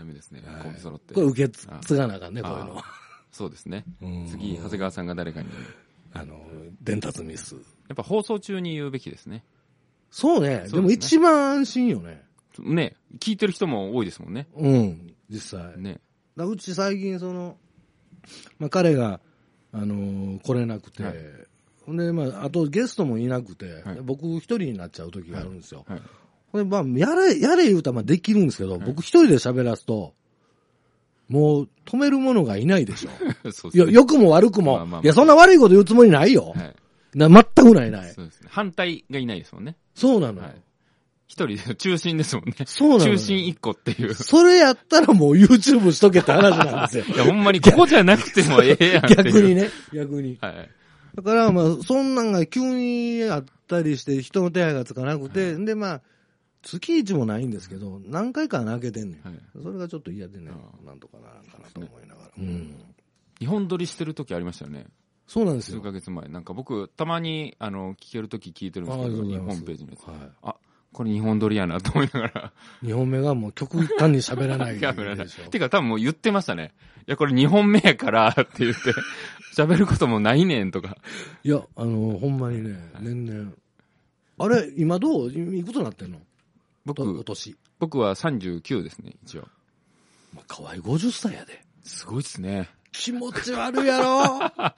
Speaker 2: ダメですね。コンビ揃って。
Speaker 1: これ受け継がなあかんね、こういうのは。
Speaker 2: そうですね。次、長谷川さんが誰かに。
Speaker 1: 伝達ミス。
Speaker 2: やっぱ放送中に言うべきですね。
Speaker 1: そうね。でも一番安心よね。
Speaker 2: ね。聞いてる人も多いですもんね。
Speaker 1: 実際。
Speaker 2: ね。
Speaker 1: うち最近彼が、来れなくて、ほんで、あとゲストもいなくて、僕一人になっちゃう時があるんですよ。ほんで、やれ言うたらできるんですけど、僕一人で喋らすと、もう止める者がいないでしょ。そうですね。良くも悪くも、いや、そんな悪いこと言うつもりないよ。全くない。
Speaker 2: そうですね。反対がいないですもんね。
Speaker 1: そうなの。
Speaker 2: 一人で中心ですもんね。
Speaker 1: そうなの。
Speaker 2: 中心一個っていう。
Speaker 1: それやったらもう YouTube しとけって話なんですよ。
Speaker 2: いや、ほんまにここじゃなくてもええやんっていう。
Speaker 1: 逆にね。はい。だからそんなんが急にあったりして人の手配がつかなくて、で月一もないんですけど、何回か開けてんねん。それがちょっと嫌でね、なんとかならんかなと思いながら。
Speaker 2: 日本撮りしてる時ありましたよね。
Speaker 1: そうなんですよ。
Speaker 2: 数ヶ月前。なんか僕、たまに、聞ける時聞いてるんですけど、日本ページのやつ。これ日本撮りやなと思いながら。
Speaker 1: 2本目がもう極端に喋らないでしょ。
Speaker 2: てか多分もう言ってましたね。いや、これ2本目やからって言って、喋ることもないねんとか。
Speaker 1: いや、ほんまにね、年々。あれ、今どういくつなってんの？僕
Speaker 2: は39ですね、一応。
Speaker 1: 河合50歳やで。
Speaker 2: すごいっすね。
Speaker 1: 気持ち悪いやろ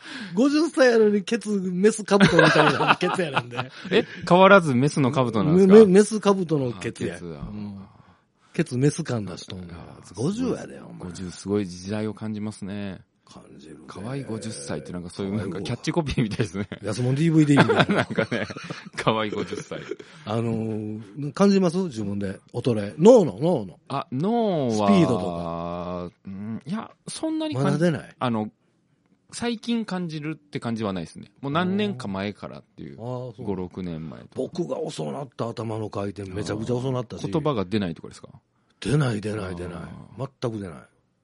Speaker 1: 50歳やのにメスカブトみたいなケツやなんで。
Speaker 2: 変わらずメスのカブトなんですか？
Speaker 1: メスカブトのケツや。ケツメス感出しとんが。50やでよ。
Speaker 2: 50すごい時代を感じますね。
Speaker 1: 感じる。
Speaker 2: 可愛い50歳ってなんかそういうなんかキャッチコピーみたいですね。
Speaker 1: 安物 DVD みたいな。
Speaker 2: なんかね、可愛い50歳。
Speaker 1: 感じます自分で。衰え。脳の。
Speaker 2: 脳は。
Speaker 1: スピードとか。
Speaker 2: いや、そんなに
Speaker 1: まだ出ない。
Speaker 2: 最近感じるって感じはないですね。もう何年か前からっていう。5、6年前と。
Speaker 1: 僕が遅なった頭の回転めちゃくちゃ遅なったし。
Speaker 2: 言葉が出ないとかですか？
Speaker 1: 出ない。全く出ない。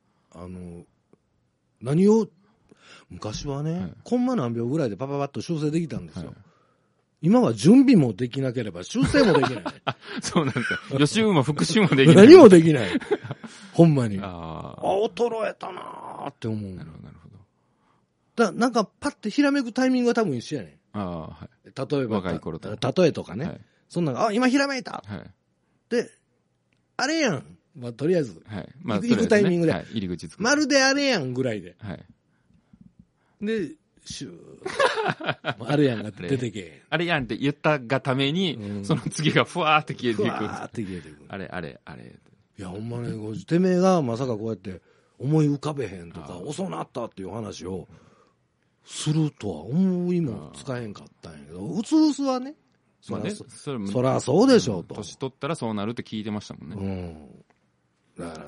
Speaker 1: 何を、昔はね、コンマ何秒ぐらいでパパパッと修正できたんですよ。今は準備もできなければ修正もできない。
Speaker 2: そうなんですよ。予習も復習もできない。
Speaker 1: 何もできない。ほんまに。衰えたなーって思う。
Speaker 2: なるほど。
Speaker 1: なんかパッてひらめくタイミングは多分一緒やねん。例えば、
Speaker 2: 若い頃と
Speaker 1: 例えとかね。そんなの、今ひらめいた。で、あれやん。とりあえず、行くタイミングで、
Speaker 2: 入り口つく。
Speaker 1: まるであれやんぐらいで。で、あれやんが出てけ。
Speaker 2: あれやんって言ったがために、その次がふわーって消えていく。あれ。
Speaker 1: いや、ほんまね、てめえがまさかこうやって思い浮かべへんとか、遅なったっていう話をするとは思いも使えんかったんやけど、うつうすはね、そらそうでしょうと。
Speaker 2: 年取ったらそうなるって聞いてましたもんね。
Speaker 1: だから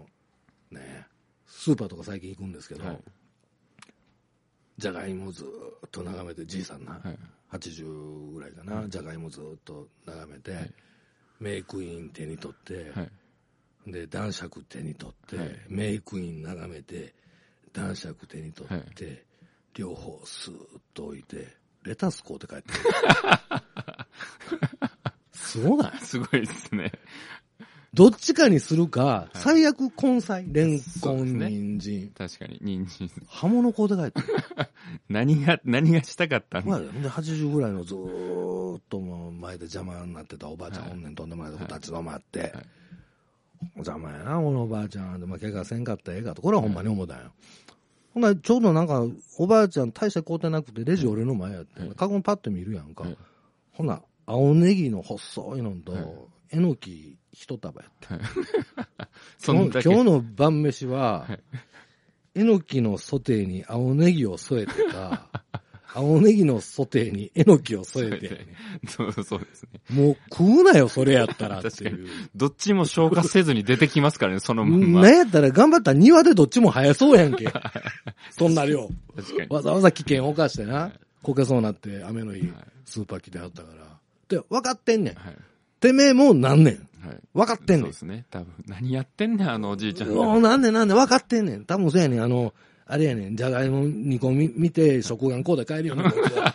Speaker 1: スーパーとか最近行くんですけど、じゃがいもずっと眺めて、じいさんな、80ぐらいかな、じゃがいもずっと眺めて、メイクイン手に取って、で、男爵手に取って、メイクイン眺めて、男爵手に取って、両方スーッと置いて、レタス買うて帰ってくる。すごない？
Speaker 2: すごいですね。
Speaker 1: どっちかにするか、最悪根菜、レンコン、人参。
Speaker 2: 確かに、人参。
Speaker 1: 刃物買うて帰ってる。
Speaker 2: 何がしたかったんだ。
Speaker 1: で、80ぐらいのずーっともう前で邪魔になってたおばあちゃんおんねん、とんでもないとこ立ち止まって、邪魔やな、このおばあちゃん。で、怪我せんかったらええかと。これはほんまに思ったんよ。ほんならちょうどなんか、おばあちゃん大して買うてなくて、レジ俺の前やって、カゴンパッと見るやんか。ほな、青ネギの細いのと、えのき一束やって。今日の晩飯は、えのきのソテーに青ネギを添えてか、青ネギのソテーにえのきを添えて。
Speaker 2: そうですね。
Speaker 1: もう食うなよ、それやったらっていう。
Speaker 2: どっちも消化せずに出てきますからね、そのまんま。
Speaker 1: なんやったら頑張ったら庭でどっちも生えそうやんけ。そんな量。
Speaker 2: 確かに。
Speaker 1: わざわざ危険を冒してな、こけそうになって雨の日、スーパー来てはったから。で、分かってんねん。てめえもうなんねん。分かってんねん。
Speaker 2: そうですね。多分、何やってんねん、あのおじいちゃん。
Speaker 1: もうなんで分かってんねん。多分そうやねん。あれやねん。じゃがいも煮込み見て、食玩こうで帰るような。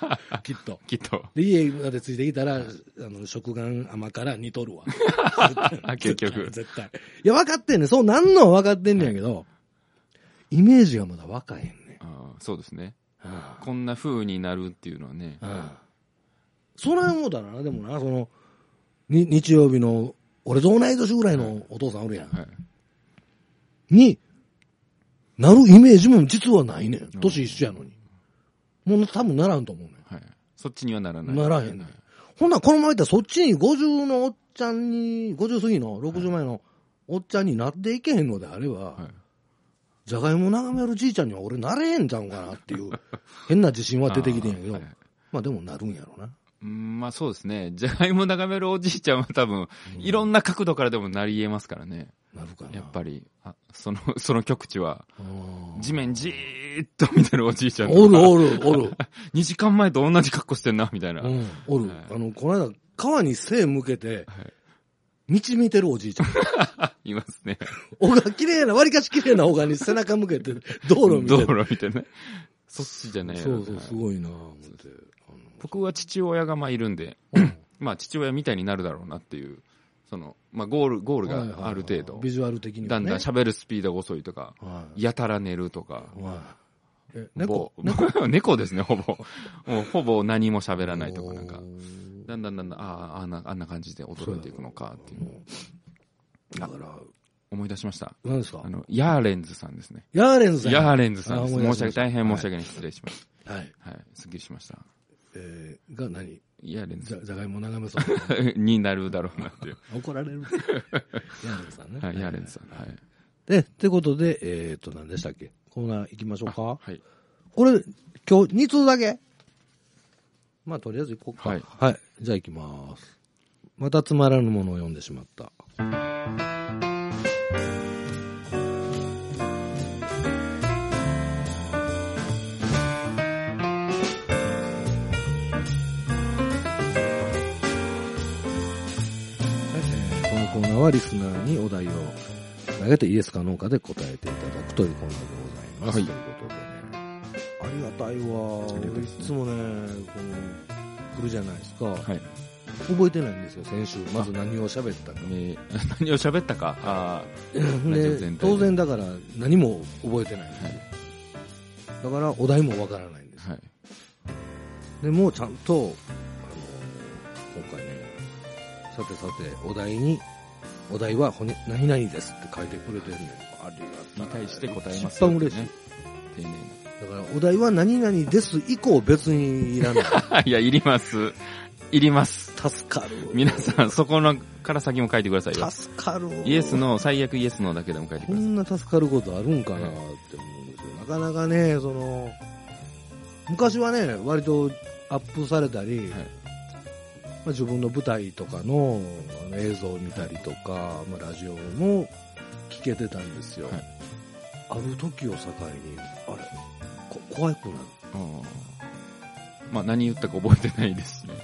Speaker 1: きっと。
Speaker 2: きっと。
Speaker 1: で、家までついてきたら、食玩甘から似とるわ。
Speaker 2: 結局。
Speaker 1: 絶対。いや、分かってんねん。そうなんのは分かってんねんけど、イメージがまだ若いねん。
Speaker 2: そうですね。こんな風になるっていうのはね。
Speaker 1: そら思うたらな、でもな、日曜日の、俺と同い年ぐらいのお父さんおるやん。に、なるイメージも実はないねん。年一緒やのに。もう多分ならんと思うねん。
Speaker 2: そっちにはならない。
Speaker 1: ならへんねん。ほんならこのままいったらそっちに50のおっちゃんに、50過ぎの60前のおっちゃんになっていけへんのであれば、じゃがいも眺めるじいちゃんには俺なれへんちゃうんかなっていう変な自信は出てきてんやけど、まあでもなるんやろな。
Speaker 2: まあそうですね。じゃがいも眺めるおじいちゃんは多分、いろんな角度からでもなり得ますからね。
Speaker 1: なるかな。
Speaker 2: やっぱり、その極地は、地面じーっと見てるおじいちゃんとか。
Speaker 1: おる。
Speaker 2: 2時間前と同じ格好してんな、みたいな。
Speaker 1: おる。この間、川に背向けて、道見てるおじいちゃん。
Speaker 2: いますね。
Speaker 1: わりかし綺麗な小川に背中向けて、道路
Speaker 2: 見てね。そっちじゃないやろ。
Speaker 1: そう、すごいなぁ、思って。
Speaker 2: 僕は父親がいるんで、まあ父親みたいになるだろうなっていう、まあゴールがある程度。
Speaker 1: ビジュアル的に
Speaker 2: だんだん喋るスピードが遅いとか、やたら寝るとか。猫ですね、ほぼ。もうほぼ何も喋らないとか、なんか。だんだん、あんな感じで衰えていくのかっていう。だから、思い出しました。
Speaker 1: 何ですか？
Speaker 2: ヤーレンズさんですね。
Speaker 1: ヤーレンズさん。
Speaker 2: 大変申し訳ない。失礼しました。はい。すっきりしました。
Speaker 1: が何？
Speaker 2: ヤーレンズ。
Speaker 1: じゃがいも眺めそう
Speaker 2: になるだろうなっていう。
Speaker 1: 怒られる。ヤーレンズさんね。
Speaker 2: はい、ヤーレンズさん。はい。
Speaker 1: で、ってことで、何でしたっけ？コーナー行きましょうか。
Speaker 2: はい。
Speaker 1: これ、今日2通だけ？まあ、とりあえず行こうか。はい。じゃあ行きます。またつまらぬものを読んでしまった。このコーナーはリスナーにお題を投げてイエスかノーかで答えていただくというコーナーでございます。ということでね。ありがたいわ。俺いつもね、来るじゃないですか。はい。覚えてないんですよ、先週。まず何を喋ったか。
Speaker 2: 何を喋ったか。
Speaker 1: で、当然だから何も覚えてないんですよ。だからお題もわからないんです。はい。でもちゃんと、今回ね、さてお題は何々ですって書いてくれてるね。ありがたい。
Speaker 2: に対して答えます。
Speaker 1: 一番嬉しい。
Speaker 2: 丁寧な。
Speaker 1: だからお題は何々です以降別にいらない。
Speaker 2: いや、いります。いります。
Speaker 1: 助かる。
Speaker 2: 皆さん、そこのから先も書いてくださいよ。
Speaker 1: 助かる。
Speaker 2: イエスの、最悪イエスのだけでも書いてください。
Speaker 1: こんな助かることあるんかなって思うんですよ。なかなかね、昔はね、割とアップされたり、自分の舞台とかの映像を見たりとか、ラジオも聞けてたんですよ。ある時を境に、怖くなる。
Speaker 2: まあ何言ったか覚えてないですしね。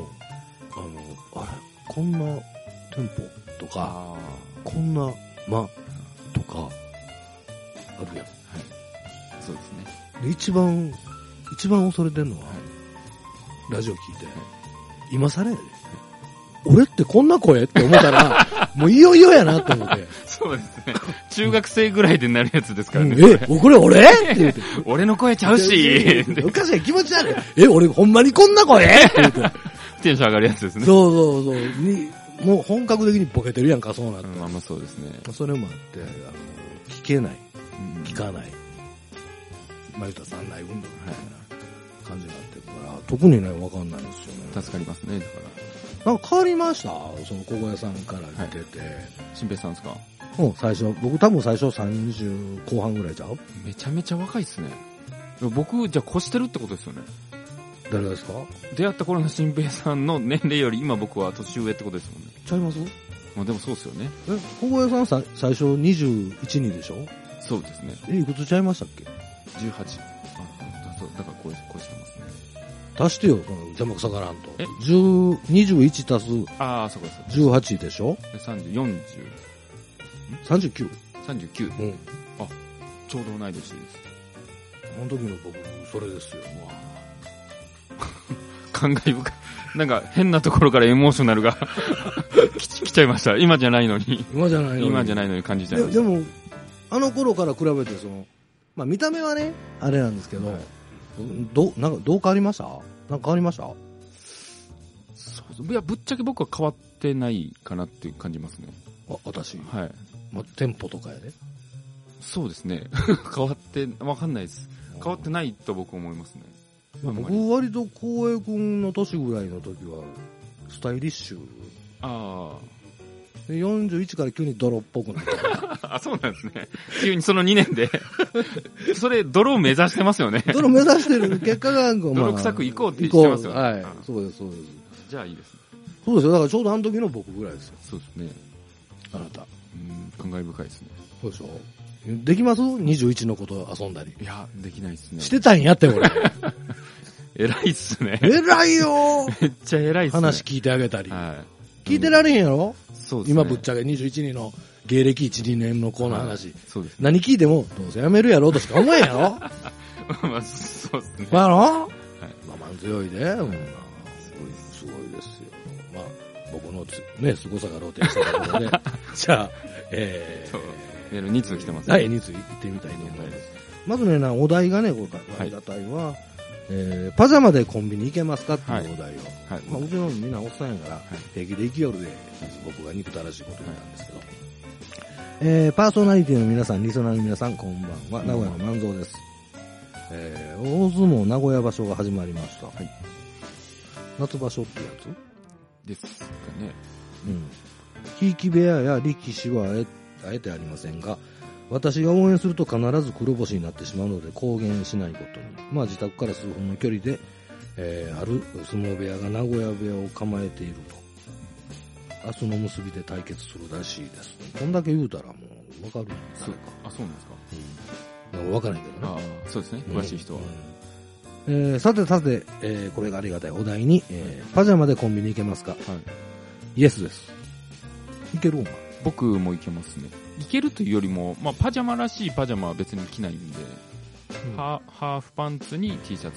Speaker 1: こんなテンポとか、こんな間とか、あるやん。はい。
Speaker 2: そうですね。
Speaker 1: で、一番恐れてんのは、ラジオ聞いて、今更やで。俺ってこんな声って思ったら、もういよいよやなって思って。
Speaker 2: そうですね。中学生ぐらいでなるやつですからね。
Speaker 1: これ俺って言って。
Speaker 2: 俺の声ちゃうし。
Speaker 1: おかしい気持ち悪い。俺ほんまにこんな声って言って。
Speaker 2: テンション上がるやつですね。
Speaker 1: そう。もう本格的にボケてるやんか、そうなって。
Speaker 2: まあそうですね。
Speaker 1: それもあって、聞けない。聞かない。言ったら三内運動みたいな感じになってるから、特にね、わかんないんですよね。
Speaker 2: 助かりますね、だから。
Speaker 1: なんか変わりましたその小小屋さんから出て。
Speaker 2: 新平さんですか？
Speaker 1: 僕多分最初30後半ぐらいちゃう？
Speaker 2: めちゃめちゃ若いっすね。僕、じゃあ越してるってことですよね。
Speaker 1: 誰ですか？
Speaker 2: 出会った頃の新平さんの年齢より今僕は年上ってことですもんね。
Speaker 1: ちゃいます？
Speaker 2: まあでもそうですよね。
Speaker 1: 小小屋さん最初21、2でしょ？
Speaker 2: そうですね。
Speaker 1: いくつちゃいましたっけ？
Speaker 2: 18。だから越してますね。
Speaker 1: 足してよ、邪魔くさがらんと。21足す。
Speaker 2: そうか
Speaker 1: 18でしょ？
Speaker 2: 40。
Speaker 1: 39。
Speaker 2: 39。うん。ちょうど同い年です。
Speaker 1: あの時の僕、それですよ。
Speaker 2: 感慨深い。なんか変なところからエモーショナルが来ちゃいました。今じゃないのに。
Speaker 1: 今じゃないのに
Speaker 2: 感じちゃいました。
Speaker 1: でも、あの頃から比べて、まあ見た目はね、あれなんですけど、はい、なんかどう変わりました？なんか変わりました？
Speaker 2: いや、ぶっちゃけ僕は変わってないかなって感じますね。
Speaker 1: 私？
Speaker 2: はい。
Speaker 1: まあ、店舗とかやで。
Speaker 2: そうですね。変わって、わかんないです。変わってないと僕思いますね。
Speaker 1: 僕割と光栄君の年ぐらいの時は、スタイリッシュ。
Speaker 2: ああ。
Speaker 1: で41から急に泥っぽくなった。
Speaker 2: あ、そうなんですね。急にその2年で。それ、泥を目指してますよね。
Speaker 1: 泥目指してる結果が、
Speaker 2: 泥臭く行こうってしてますよね。
Speaker 1: はい。そうです。
Speaker 2: じゃあいいですね。
Speaker 1: そうですよ。だからちょうどあの時の僕ぐらいですよ。
Speaker 2: そうですね。
Speaker 1: あなた。
Speaker 2: 感慨深いですね。
Speaker 1: そうでしょ。できます ?21 のこと遊んだり。
Speaker 2: いや、できないですね。
Speaker 1: してたんやって、俺。
Speaker 2: 偉いっすね。
Speaker 1: 偉いよ
Speaker 2: めっちゃ偉いっすね。
Speaker 1: 話聞いてあげたり。
Speaker 2: はい。
Speaker 1: 聞いてられへんやろ？
Speaker 2: そうですね。
Speaker 1: 今ぶっちゃけ21人の芸歴1、2年の子の話。
Speaker 2: はい、そうです、ね。
Speaker 1: 何聞いても、どうせやめるやろとしか思えんやろ？
Speaker 2: まあ、そうですね。
Speaker 1: まあ
Speaker 2: はい、
Speaker 1: まあ、満強いで、すごいですよ。まあ、僕のね、凄さが露呈したところで、じゃあ、
Speaker 2: メール2通来てます、
Speaker 1: ね。はい、2通行ってみたいと思います。まずね、お題がね、これ、ありがたいは、パジャマでコンビニ行けますかっていうお題を。はい。まあ、うちのみんなおっさんやから、平気で行きよるで、僕が憎たらしいこと言ったんですけど。パーソナリティの皆さん、リスナーの皆さん、こんばんは。名古屋の万蔵です。大相撲名古屋場所が始まりました。はい。夏場所ってやつ
Speaker 2: ですかね。
Speaker 1: うん。ひいき部屋や力士はあえてありませんが、私が応援すると必ず黒星になってしまうので公言しないことに。まあ自宅から数分の距離で、ある相撲部屋が名古屋部屋を構えていると。明日の結びで対決するらしいです。こんだけ言うたらもうわかるんですか。
Speaker 2: あ、そうなんですか。
Speaker 1: うん。わからないけどね。
Speaker 2: ああ、そうですね。詳しい人は。
Speaker 1: さて、これがありがたいお題に、パジャマでコンビニ行けますか？はい。イエスです。行けるお前。
Speaker 2: 僕も行けますね。行けるというよりも、まあ、パジャマらしいパジャマは別に着ないんで、ハーフパンツに T シャツ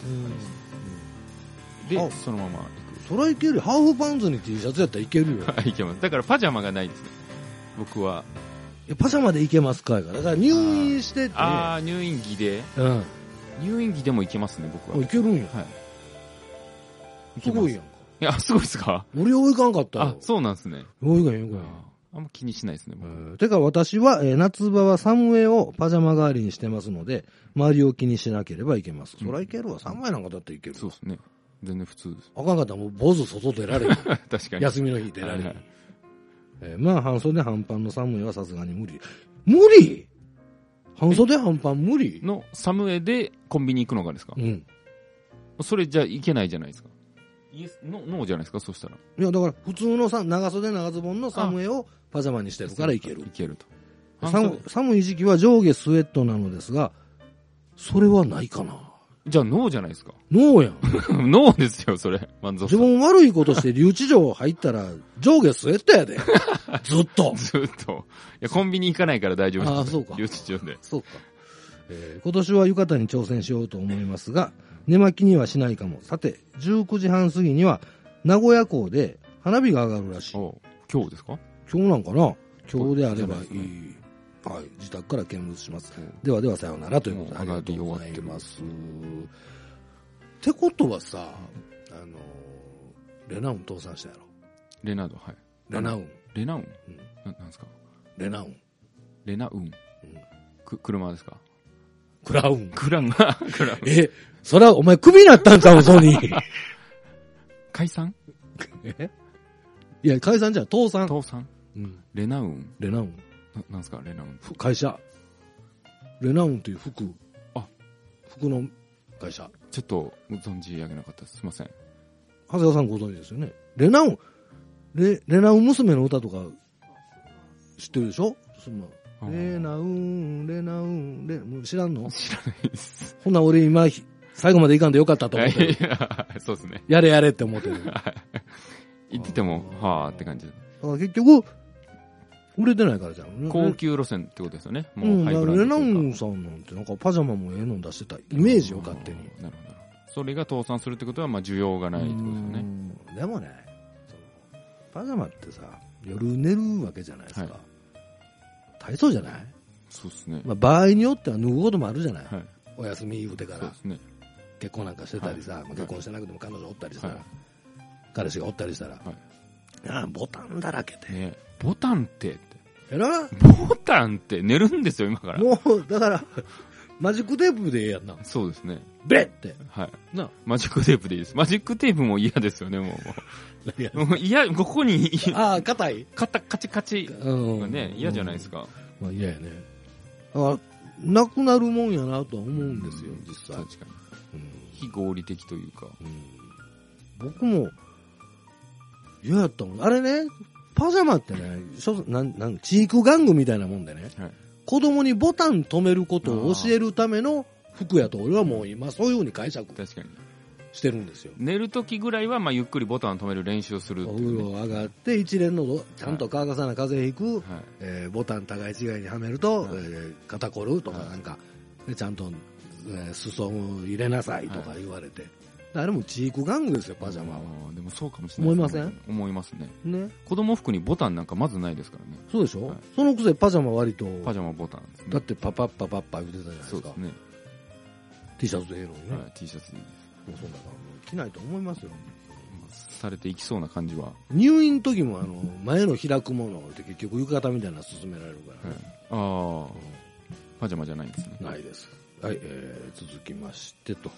Speaker 2: で、そのまま行く。
Speaker 1: それはいける。ハーフパンツに T シャツやったらいけるよ。
Speaker 2: いけます。だからパジャマがないですね。僕は。
Speaker 1: パジャマで行けますか？だから入院してて。
Speaker 2: ああ、入院着で。うん。入院着でも行けますね、僕は。
Speaker 1: いけるんや。
Speaker 2: はい。
Speaker 1: すごいやんか。
Speaker 2: いや、すごいですか？
Speaker 1: 俺追いかんかったよ。
Speaker 2: あ、そうなんですね。
Speaker 1: 追いかん。
Speaker 2: あんま気にしないですね、
Speaker 1: てか私は、夏場はサムエをパジャマ代わりにしてますので、周りを気にしなければいけます。そらいけるわ。サムエなんかだっていける。
Speaker 2: そうですね。全然普通です。
Speaker 1: あかんかったらもう坊主外出られる。
Speaker 2: 確かに。
Speaker 1: 休みの日出られる。まあ半袖半パンのサムエはさすがに無理。無理？半袖半パン無理？
Speaker 2: のサムエでコンビニ行くのがですか？うん。それじゃいけないじゃないですか。イエス、ノーじゃないですか、そしたら。
Speaker 1: いや、だから普通の長袖長ズボンのサムエをパジャマにしてるからいける。
Speaker 2: いけると。
Speaker 1: 寒い時期は上下スウェットなのですが、それはないかな。
Speaker 2: じゃあノーじゃないですか。
Speaker 1: ノーやん。
Speaker 2: ノーですよ、それ。
Speaker 1: 自分悪いことして留置場入ったら上下スウェットやで。ずっと。
Speaker 2: ずっと。いや、コンビニ行かないから大丈夫です。
Speaker 1: ああ、そうか。
Speaker 2: 留置場で。
Speaker 1: そうか。今年は浴衣に挑戦しようと思いますが、寝巻きにはしないかも。さて、19時半過ぎには名古屋港で花火が上がるらしい。
Speaker 2: 今日ですか？
Speaker 1: 今日なんかな？今日であればいい。はい。自宅から見物します。ではさようならということでありがとうございます。ってことはさ、レナウン倒産したやろ。
Speaker 2: レナード、はい。
Speaker 1: レナウン。
Speaker 2: レナウン？なんですか？
Speaker 1: レナウン。
Speaker 2: レナウン。車ですか？
Speaker 1: クラウン。
Speaker 2: クラウン。
Speaker 1: そら、お前クビになったんちゃうソニー。
Speaker 2: 解散？
Speaker 1: いや、解散じゃん。倒産。
Speaker 2: 倒産？うん。レナウン。
Speaker 1: レナウン。
Speaker 2: なんすか、レナウン。
Speaker 1: 会社。レナウンっていう服の会社。
Speaker 2: ちょっと存じ上げなかったです。すいません。
Speaker 1: 長谷川さんご存知ですよね。レナウン娘の歌とか知ってるでしょ？レナウン、もう知らんの？
Speaker 2: 知らないです。
Speaker 1: ほな俺今、最後までいかんでよかったと思ってる。
Speaker 2: そうですね。
Speaker 1: やれって思ってる。
Speaker 2: 言ってても、はぁって感じ。だ
Speaker 1: から結局、売れてないからじゃん。
Speaker 2: 高級路線ってことですよね。もうハイブランド。
Speaker 1: レナウンさんなんてなんかパジャマもええの出してた。イメージを勝手に。
Speaker 2: なるほど。 それが倒産するってことは、まあ需要がないってことですよね。
Speaker 1: でもね、パジャマってさ、夜寝るわけじゃないですか。はい、体操じゃない？
Speaker 2: そうですね。
Speaker 1: まあ、場合によっては脱ぐこともあるじゃない。はい、お休み言うてから。
Speaker 2: そうですね。
Speaker 1: 結婚なんかしてたりさ、はい、結婚してなくても彼女おったりしたら、はい、彼氏がおったりしたら、はい、ああボタンだらけで、ね、
Speaker 2: ボタンって
Speaker 1: えら
Speaker 2: ボタンって寝るんですよ今から。
Speaker 1: もうだからマジックテープでええやんな。
Speaker 2: そうですね。
Speaker 1: ベッって。
Speaker 2: はい。マジックテープでいいです。マジックテープも嫌ですよね、もう。嫌、ここに。
Speaker 1: ああ、硬い
Speaker 2: カチカチがね、嫌じゃないですか。
Speaker 1: まあ嫌やね。なくなるもんやなとは思うんですよ、実際。
Speaker 2: 確かに。非合理的というか。
Speaker 1: 僕も嫌やったもん。あれね、パジャマってね、チーク玩具みたいなもんでね。はい、子供にボタン止めることを教えるための服やと俺はもう今そういう風に解釈してるんですよ。
Speaker 2: 寝るときぐらいはまあゆっくりボタン止める練習をするっていう、ね、
Speaker 1: お風呂上がって一連のちゃんと乾かさな風邪ひく、はいボタン互い違いにはめると、はい肩こるとかなんか、でちゃんと、裾を入れなさいとか言われて、はいあれもチーク玩具ですよ、パジャマは。
Speaker 2: でもそうかもしれない、
Speaker 1: 思いません？
Speaker 2: 思いますね。ね。子供服にボタンなんかまずないですからね。
Speaker 1: そうでしょ、はい、そのくせパジャマ割と。
Speaker 2: パジャマボタンですね。
Speaker 1: だってパパッパパッパ言ってたじゃないですか。
Speaker 2: そうですね。
Speaker 1: T シャツでええのにね。
Speaker 2: はい、T シャツでいいです。
Speaker 1: もうそんなの着ないと思いますよ。
Speaker 2: されていきそうな感じは。
Speaker 1: 入院の時も前の開くものって結局浴衣みたいなの勧められるからね。
Speaker 2: はい、パジャマじゃないんですね。
Speaker 1: ないです。はい、続きましてと。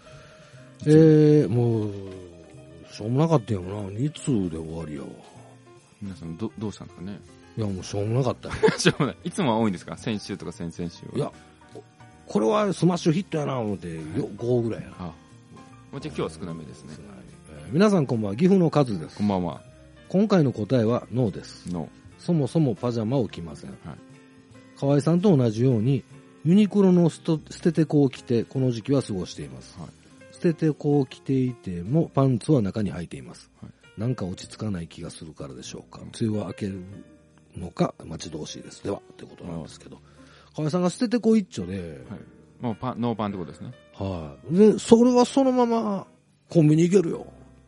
Speaker 1: もう、しょうもなかったよな。2通で終わりやわ。
Speaker 2: 皆さんどうしたんですかね。
Speaker 1: いや、もうしょうもなかったよ。
Speaker 2: しょうもない。いつもは多いんですか？先週とか先々週は。
Speaker 1: いや、これはスマッシュヒットやな思って、5ぐらいやな。
Speaker 2: じゃあ今日は少なめですね。
Speaker 1: 皆さんこんばんは、岐阜のカズです。
Speaker 2: こんばんは。
Speaker 1: 今回の答えはノーです。
Speaker 2: ノー。
Speaker 1: そもそもパジャマを着ません。はい、河合さんと同じように、ユニクロの捨ててこを着て、この時期は過ごしています。はい、捨ててこを着ていても、パンツは中に履いています。はい、なんか落ち着かない気がするからでしょうか。梅雨は明けるのか、待ち遠しいです。では、ってことなんですけど。河合さんが捨ててこ一丁で、
Speaker 2: はい、もうノーパンってことですね。
Speaker 1: はい、で、それはそのまま、コンビニ行けるよ。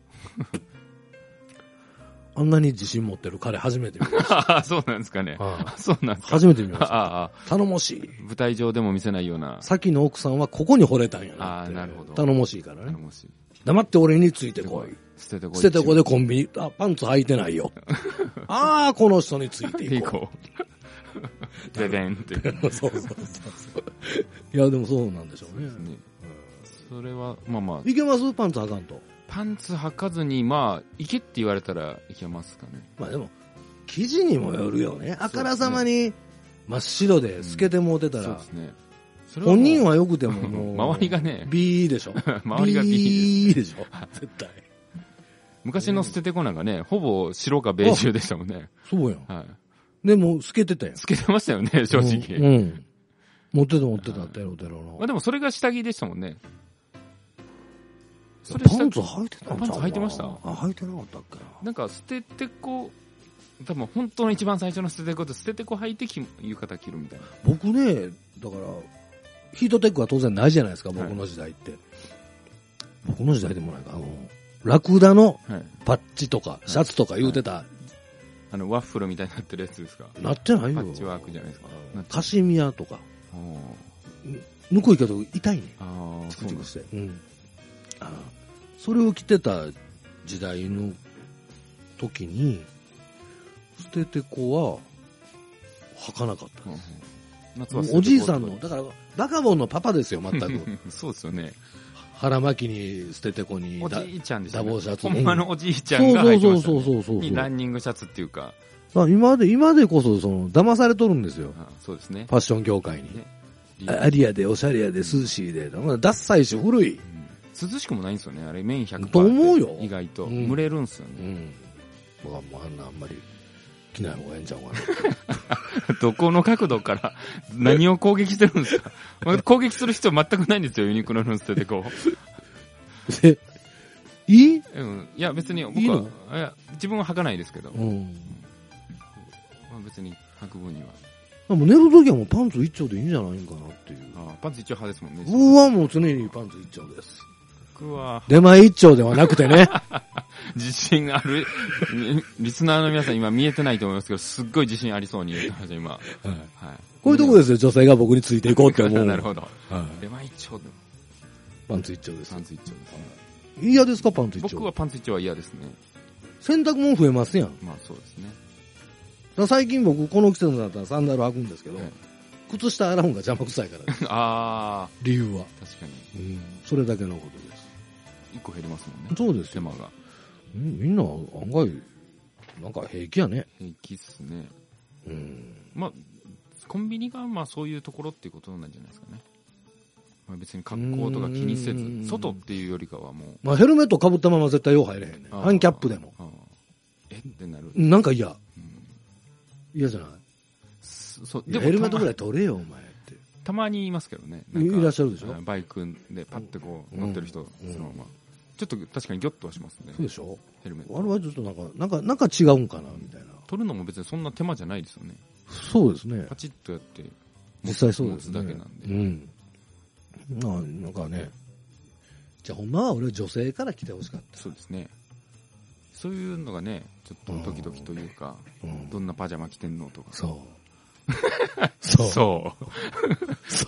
Speaker 1: あんなに自信持ってる彼初めて見ました。
Speaker 2: そうなんですかね。そうなんですか。
Speaker 1: 初めて見ました。頼もしい。
Speaker 2: 舞台上でも見せないような。
Speaker 1: さっきの奥さんはここに惚れたんやなって。
Speaker 2: なるほど。
Speaker 1: 頼もしいからね。
Speaker 2: 頼もしい。
Speaker 1: 黙って俺についてこい。捨ててこでコンビニ。パンツ履いてないよ。この人についていこ
Speaker 2: う。ででんって。
Speaker 1: そう。いや、でもそうなんでしょうね。
Speaker 2: それは、まあ。
Speaker 1: いけます？パンツ履かんと。
Speaker 2: パンツ履かずに、まあ、行けって言われたらいけますかね。
Speaker 1: まあでも、生地にもよるよね。あからさまに真っ白で透けてもうてたら。そうですね。本人はよくてももう。
Speaker 2: 周りがね。
Speaker 1: B でしょ。
Speaker 2: 周りが B
Speaker 1: でしょ。絶対。
Speaker 2: 昔の捨ててこなんかね、ほぼ白かベージュでしたもんね。
Speaker 1: そうやん。はい。でも、透けてたやん。
Speaker 2: 透けてましたよね、正直。
Speaker 1: うん。持ってた、テロの。
Speaker 2: まあでもそれが下着でしたもんね。
Speaker 1: それパンツ履いてたんちゃうかな。
Speaker 2: パンツ履いてました？
Speaker 1: 履いてなかったっけな。
Speaker 2: なんか捨ててこ、多分本当の一番最初の捨ててこって捨ててこ履いて浴衣着るみたいな。
Speaker 1: 僕ね、だから、ヒートテックは当然ないじゃないですか、僕の時代って。はい、僕の時代でもないか、ラクダのパッチとか、シャツとか言うてた。
Speaker 2: ワッフルみたいになってるやつですか？
Speaker 1: なってないよ。
Speaker 2: パッチワークじゃないですか。
Speaker 1: カシミヤとか。ぬくいけど痛いね。チクチクして。それを着てた時代の時に、捨ててこは履かなかったです。おじいさんの、だからバカボンのパパですよ、全く。
Speaker 2: そうですよね。
Speaker 1: 腹巻きに捨ててこに、
Speaker 2: おじいちゃんです
Speaker 1: よね。ダボシャツ。
Speaker 2: ほんまのおじいちゃんが履いてましたね。
Speaker 1: そう。
Speaker 2: にランニングシャツっていうか。
Speaker 1: 今でこそ、騙されとるんですよ。
Speaker 2: そうですね。
Speaker 1: ファッション業界に。アリアで、おしゃれやで、涼しいで。ダッサいし、古い。
Speaker 2: 涼しくもないんですよね。あれ、綿100%。
Speaker 1: と思うよ。
Speaker 2: 意外と。蒸れるんですよね。
Speaker 1: 僕はもうあんまり着ない方がいいんちゃうか
Speaker 2: な。どこの角度から何を攻撃してるんですか？攻撃する必要全くないんですよ、ユニクロの捨ててこう。
Speaker 1: いい？
Speaker 2: いや、別に僕は、自分は履かないですけど。別に履く分には。
Speaker 1: もう寝るときはもうパンツ一丁でいいんじゃないんかなっていう。
Speaker 2: パンツ一丁派ですもんね。
Speaker 1: 僕はもう常にパンツ一丁です。
Speaker 2: 僕は。
Speaker 1: 出前一丁ではなくてね。
Speaker 2: 自信ある。リスナーの皆さん今見えてないと思いますけど、すっごい自信ありそうに言ってました、今。はい。
Speaker 1: こういうとこですよ、女性が僕についていこうって思う。
Speaker 2: なるほど。出前一丁で。
Speaker 1: パンツ一丁です。
Speaker 2: パンツ一丁です。
Speaker 1: 嫌ですか、パンツ一丁。
Speaker 2: 僕はパンツ一丁は嫌ですね。
Speaker 1: 洗濯物増えますやん。
Speaker 2: まあそうですね。
Speaker 1: 最近僕、この季節になったらサンダル履くんですけど、靴下洗うんが邪魔くさいからです。
Speaker 2: ああ。
Speaker 1: 理由は。
Speaker 2: 確か
Speaker 1: に。それだけのことです。
Speaker 2: 一個減りますもんね。
Speaker 1: そうですよ。
Speaker 2: 手間が。
Speaker 1: みんな案外、なんか平気やね。
Speaker 2: 平気っすね。まあ、コンビニがまあそういうところっていうことなんじゃないですかね。まあ、別に格好とか気にせず、外っていうよりかはもう。
Speaker 1: まあヘルメット被ったまま絶対よう入れへんね。ハンキャップでも。
Speaker 2: ってなる。
Speaker 1: なんか嫌。嫌じゃないでもヘルメットぐらい取れよ、お前って。
Speaker 2: たまにいますけどね。
Speaker 1: いらっしゃるでしょ。
Speaker 2: バイクでパッてこう乗ってる人、そのまま。ちょっと確かにギョッとはしますね。
Speaker 1: そうでしょ
Speaker 2: ヘルメット。
Speaker 1: あれはちょっとなんか違うんかな、みたいな。
Speaker 2: 取るのも別にそんな手間じゃないですよね。
Speaker 1: そうですね。
Speaker 2: パチッとやって、
Speaker 1: 実際そうです
Speaker 2: ね。持つだけなんで。
Speaker 1: なんかね。じゃあほんまは俺女性から来てほしかった。
Speaker 2: そうですね。そういうのがね、ちょっとドキドキというか、どんなパジャマ着てんのとか。
Speaker 1: そう。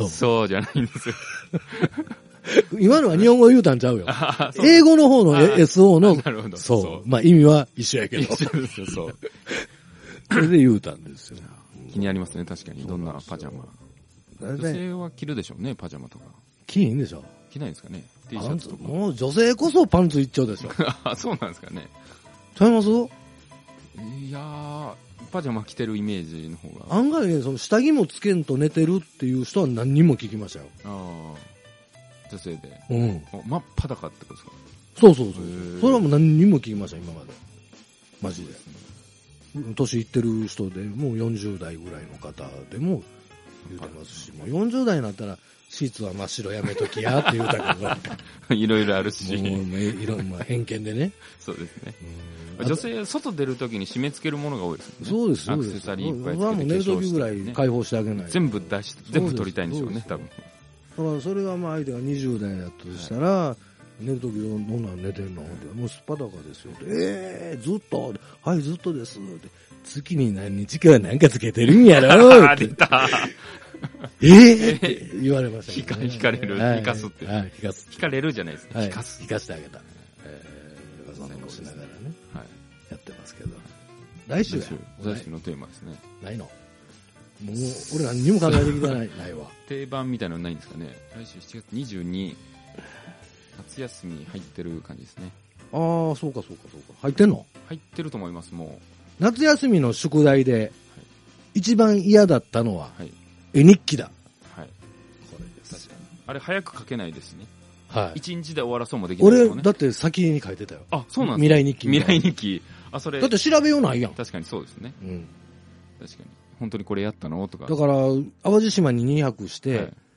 Speaker 2: そうじゃないんですよ。
Speaker 1: 今のは日本語言うたんちゃうよ。英語の方の SO の、
Speaker 2: なるほど。
Speaker 1: そう。まあ意味は一緒やけど。
Speaker 2: 一緒ですよ、そう。
Speaker 1: それで言うたんですよ。
Speaker 2: 気になりますね、確かに。どんなパジャマ。女性は着るでしょうね、パジャマとか。
Speaker 1: 着いんでしょ。
Speaker 2: 着ないですかね。T シャツとか。
Speaker 1: もう女性こそパンツ一丁でしょ。
Speaker 2: あ、そうなんですかね。
Speaker 1: ちゃいます？
Speaker 2: いやー、パジャマ着てるイメージの方が。
Speaker 1: 案外ね、その下着もつけんと寝てるっていう人は何人も聞きましたよ。
Speaker 2: ああ。女性で。
Speaker 1: 真
Speaker 2: っ裸ってことですか？
Speaker 1: そう。それはもう何人も聞きました、今まで。マジで。年いってる人でもう40代ぐらいの方でも言うてますし、もう40代になったらシーツは真っ白やめときやって言うたけ
Speaker 2: ど。いろいろあるし。
Speaker 1: いろんな偏見でね。
Speaker 2: そうですね。女性、外出るときに締め付けるものが多いですね。
Speaker 1: そうです、
Speaker 2: アクセサリーいっぱいつけて。
Speaker 1: もう寝るときぐらい解放してあげない。
Speaker 2: 全部取りたいんでしょうね、多分。
Speaker 1: だからそれがまあ相手が20代だとしたら、寝るときどんなん寝てんのもうすっぱだかですよ。ずっと、はい、ずっとです。月に何日かはなんかつけてるんやろって。
Speaker 2: 出た。
Speaker 1: って言われましたね。
Speaker 2: 引かれる、引かすって。引かれるじゃないですか。
Speaker 1: 引かしてあげた。そんなことしながらね。やってますけど。来週の
Speaker 2: テーマですね。
Speaker 1: ないの？もう、俺何にも考えてきてないわ。
Speaker 2: 定番みたいなのないんですかね。来週7月22、夏休み入ってる感じですね。
Speaker 1: ああ、そうか。入ってんの？
Speaker 2: 入ってると思います、もう。
Speaker 1: 夏休みの宿題で、一番嫌だったのは、絵日記だ。
Speaker 2: はい。これです。あれ早く書けないですね。
Speaker 1: はい。
Speaker 2: 1日で終わらそうもできないですもんね。
Speaker 1: 俺、だって先に書いてたよ。
Speaker 2: あ、そうなんですか？未来日記。あ、それ。
Speaker 1: だって調べようないやん。
Speaker 2: 確かにそうですね。確かに。本当にこれやったのとか。
Speaker 1: だから、淡路島に2泊して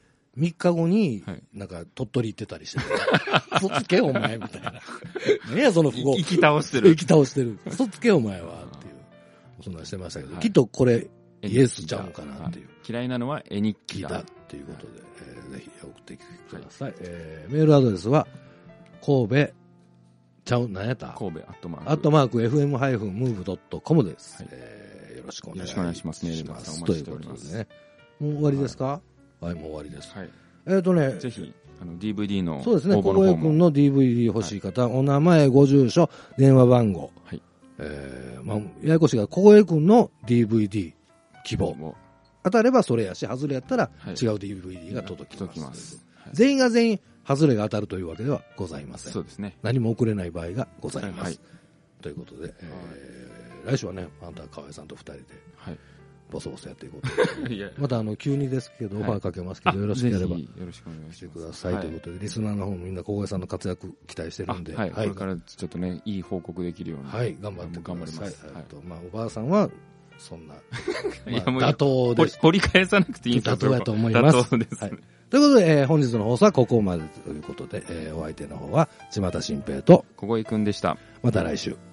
Speaker 1: 、3日後に、なんか、鳥取行ってたりして。嘘つけお前、みたいな。何や、その不合。
Speaker 2: 生き倒してる。
Speaker 1: 嘘つけお前は、っていう。そんなしてましたけど、きっとこれ、イエスちゃうかなっていう。
Speaker 2: 嫌いなのは絵日記
Speaker 1: だっていうことで、ぜひ送ってきてください。メールアドレスは、神戸、何やった
Speaker 2: 神戸
Speaker 1: アットマーク FM-move.com です。よろしくお願いします。
Speaker 2: メールます。
Speaker 1: ということでね。もう終わりですか？はい、もう終わりです。
Speaker 2: はい。
Speaker 1: ぜ
Speaker 2: ひ、DVD の
Speaker 1: そうですね、小越くんの DVD 欲しい方、お名前、ご住所、電話番号。はい。ややこしいが、小越くんの DVD 希望。当たればそれやし、外れやったら違う DVD が届きます。全員が全員、外れが当たるというわけではございません。
Speaker 2: そうですね。
Speaker 1: 何も送れない場合がございます。ということで、来週はね、あんた河合さんと2人で、ボソボソやっていこうと。また急にですけど、オファーかけますけど、よろしければ、よ
Speaker 2: ろしくお願い
Speaker 1: してください。ということで、リスナーの方もみんな小越さんの活躍期待してるんで、
Speaker 2: これからちょっとね、いい報告できるように。
Speaker 1: はい、頑張ってください。おばあさんは、そんな、妥当です。
Speaker 2: 掘り返さなくていいんです
Speaker 1: 妥当だと思います。
Speaker 2: 妥当です。
Speaker 1: ということで、本日の放送はここまでということで、お相手の方は、島田新平と、
Speaker 2: 小越くんでした。
Speaker 1: また来週。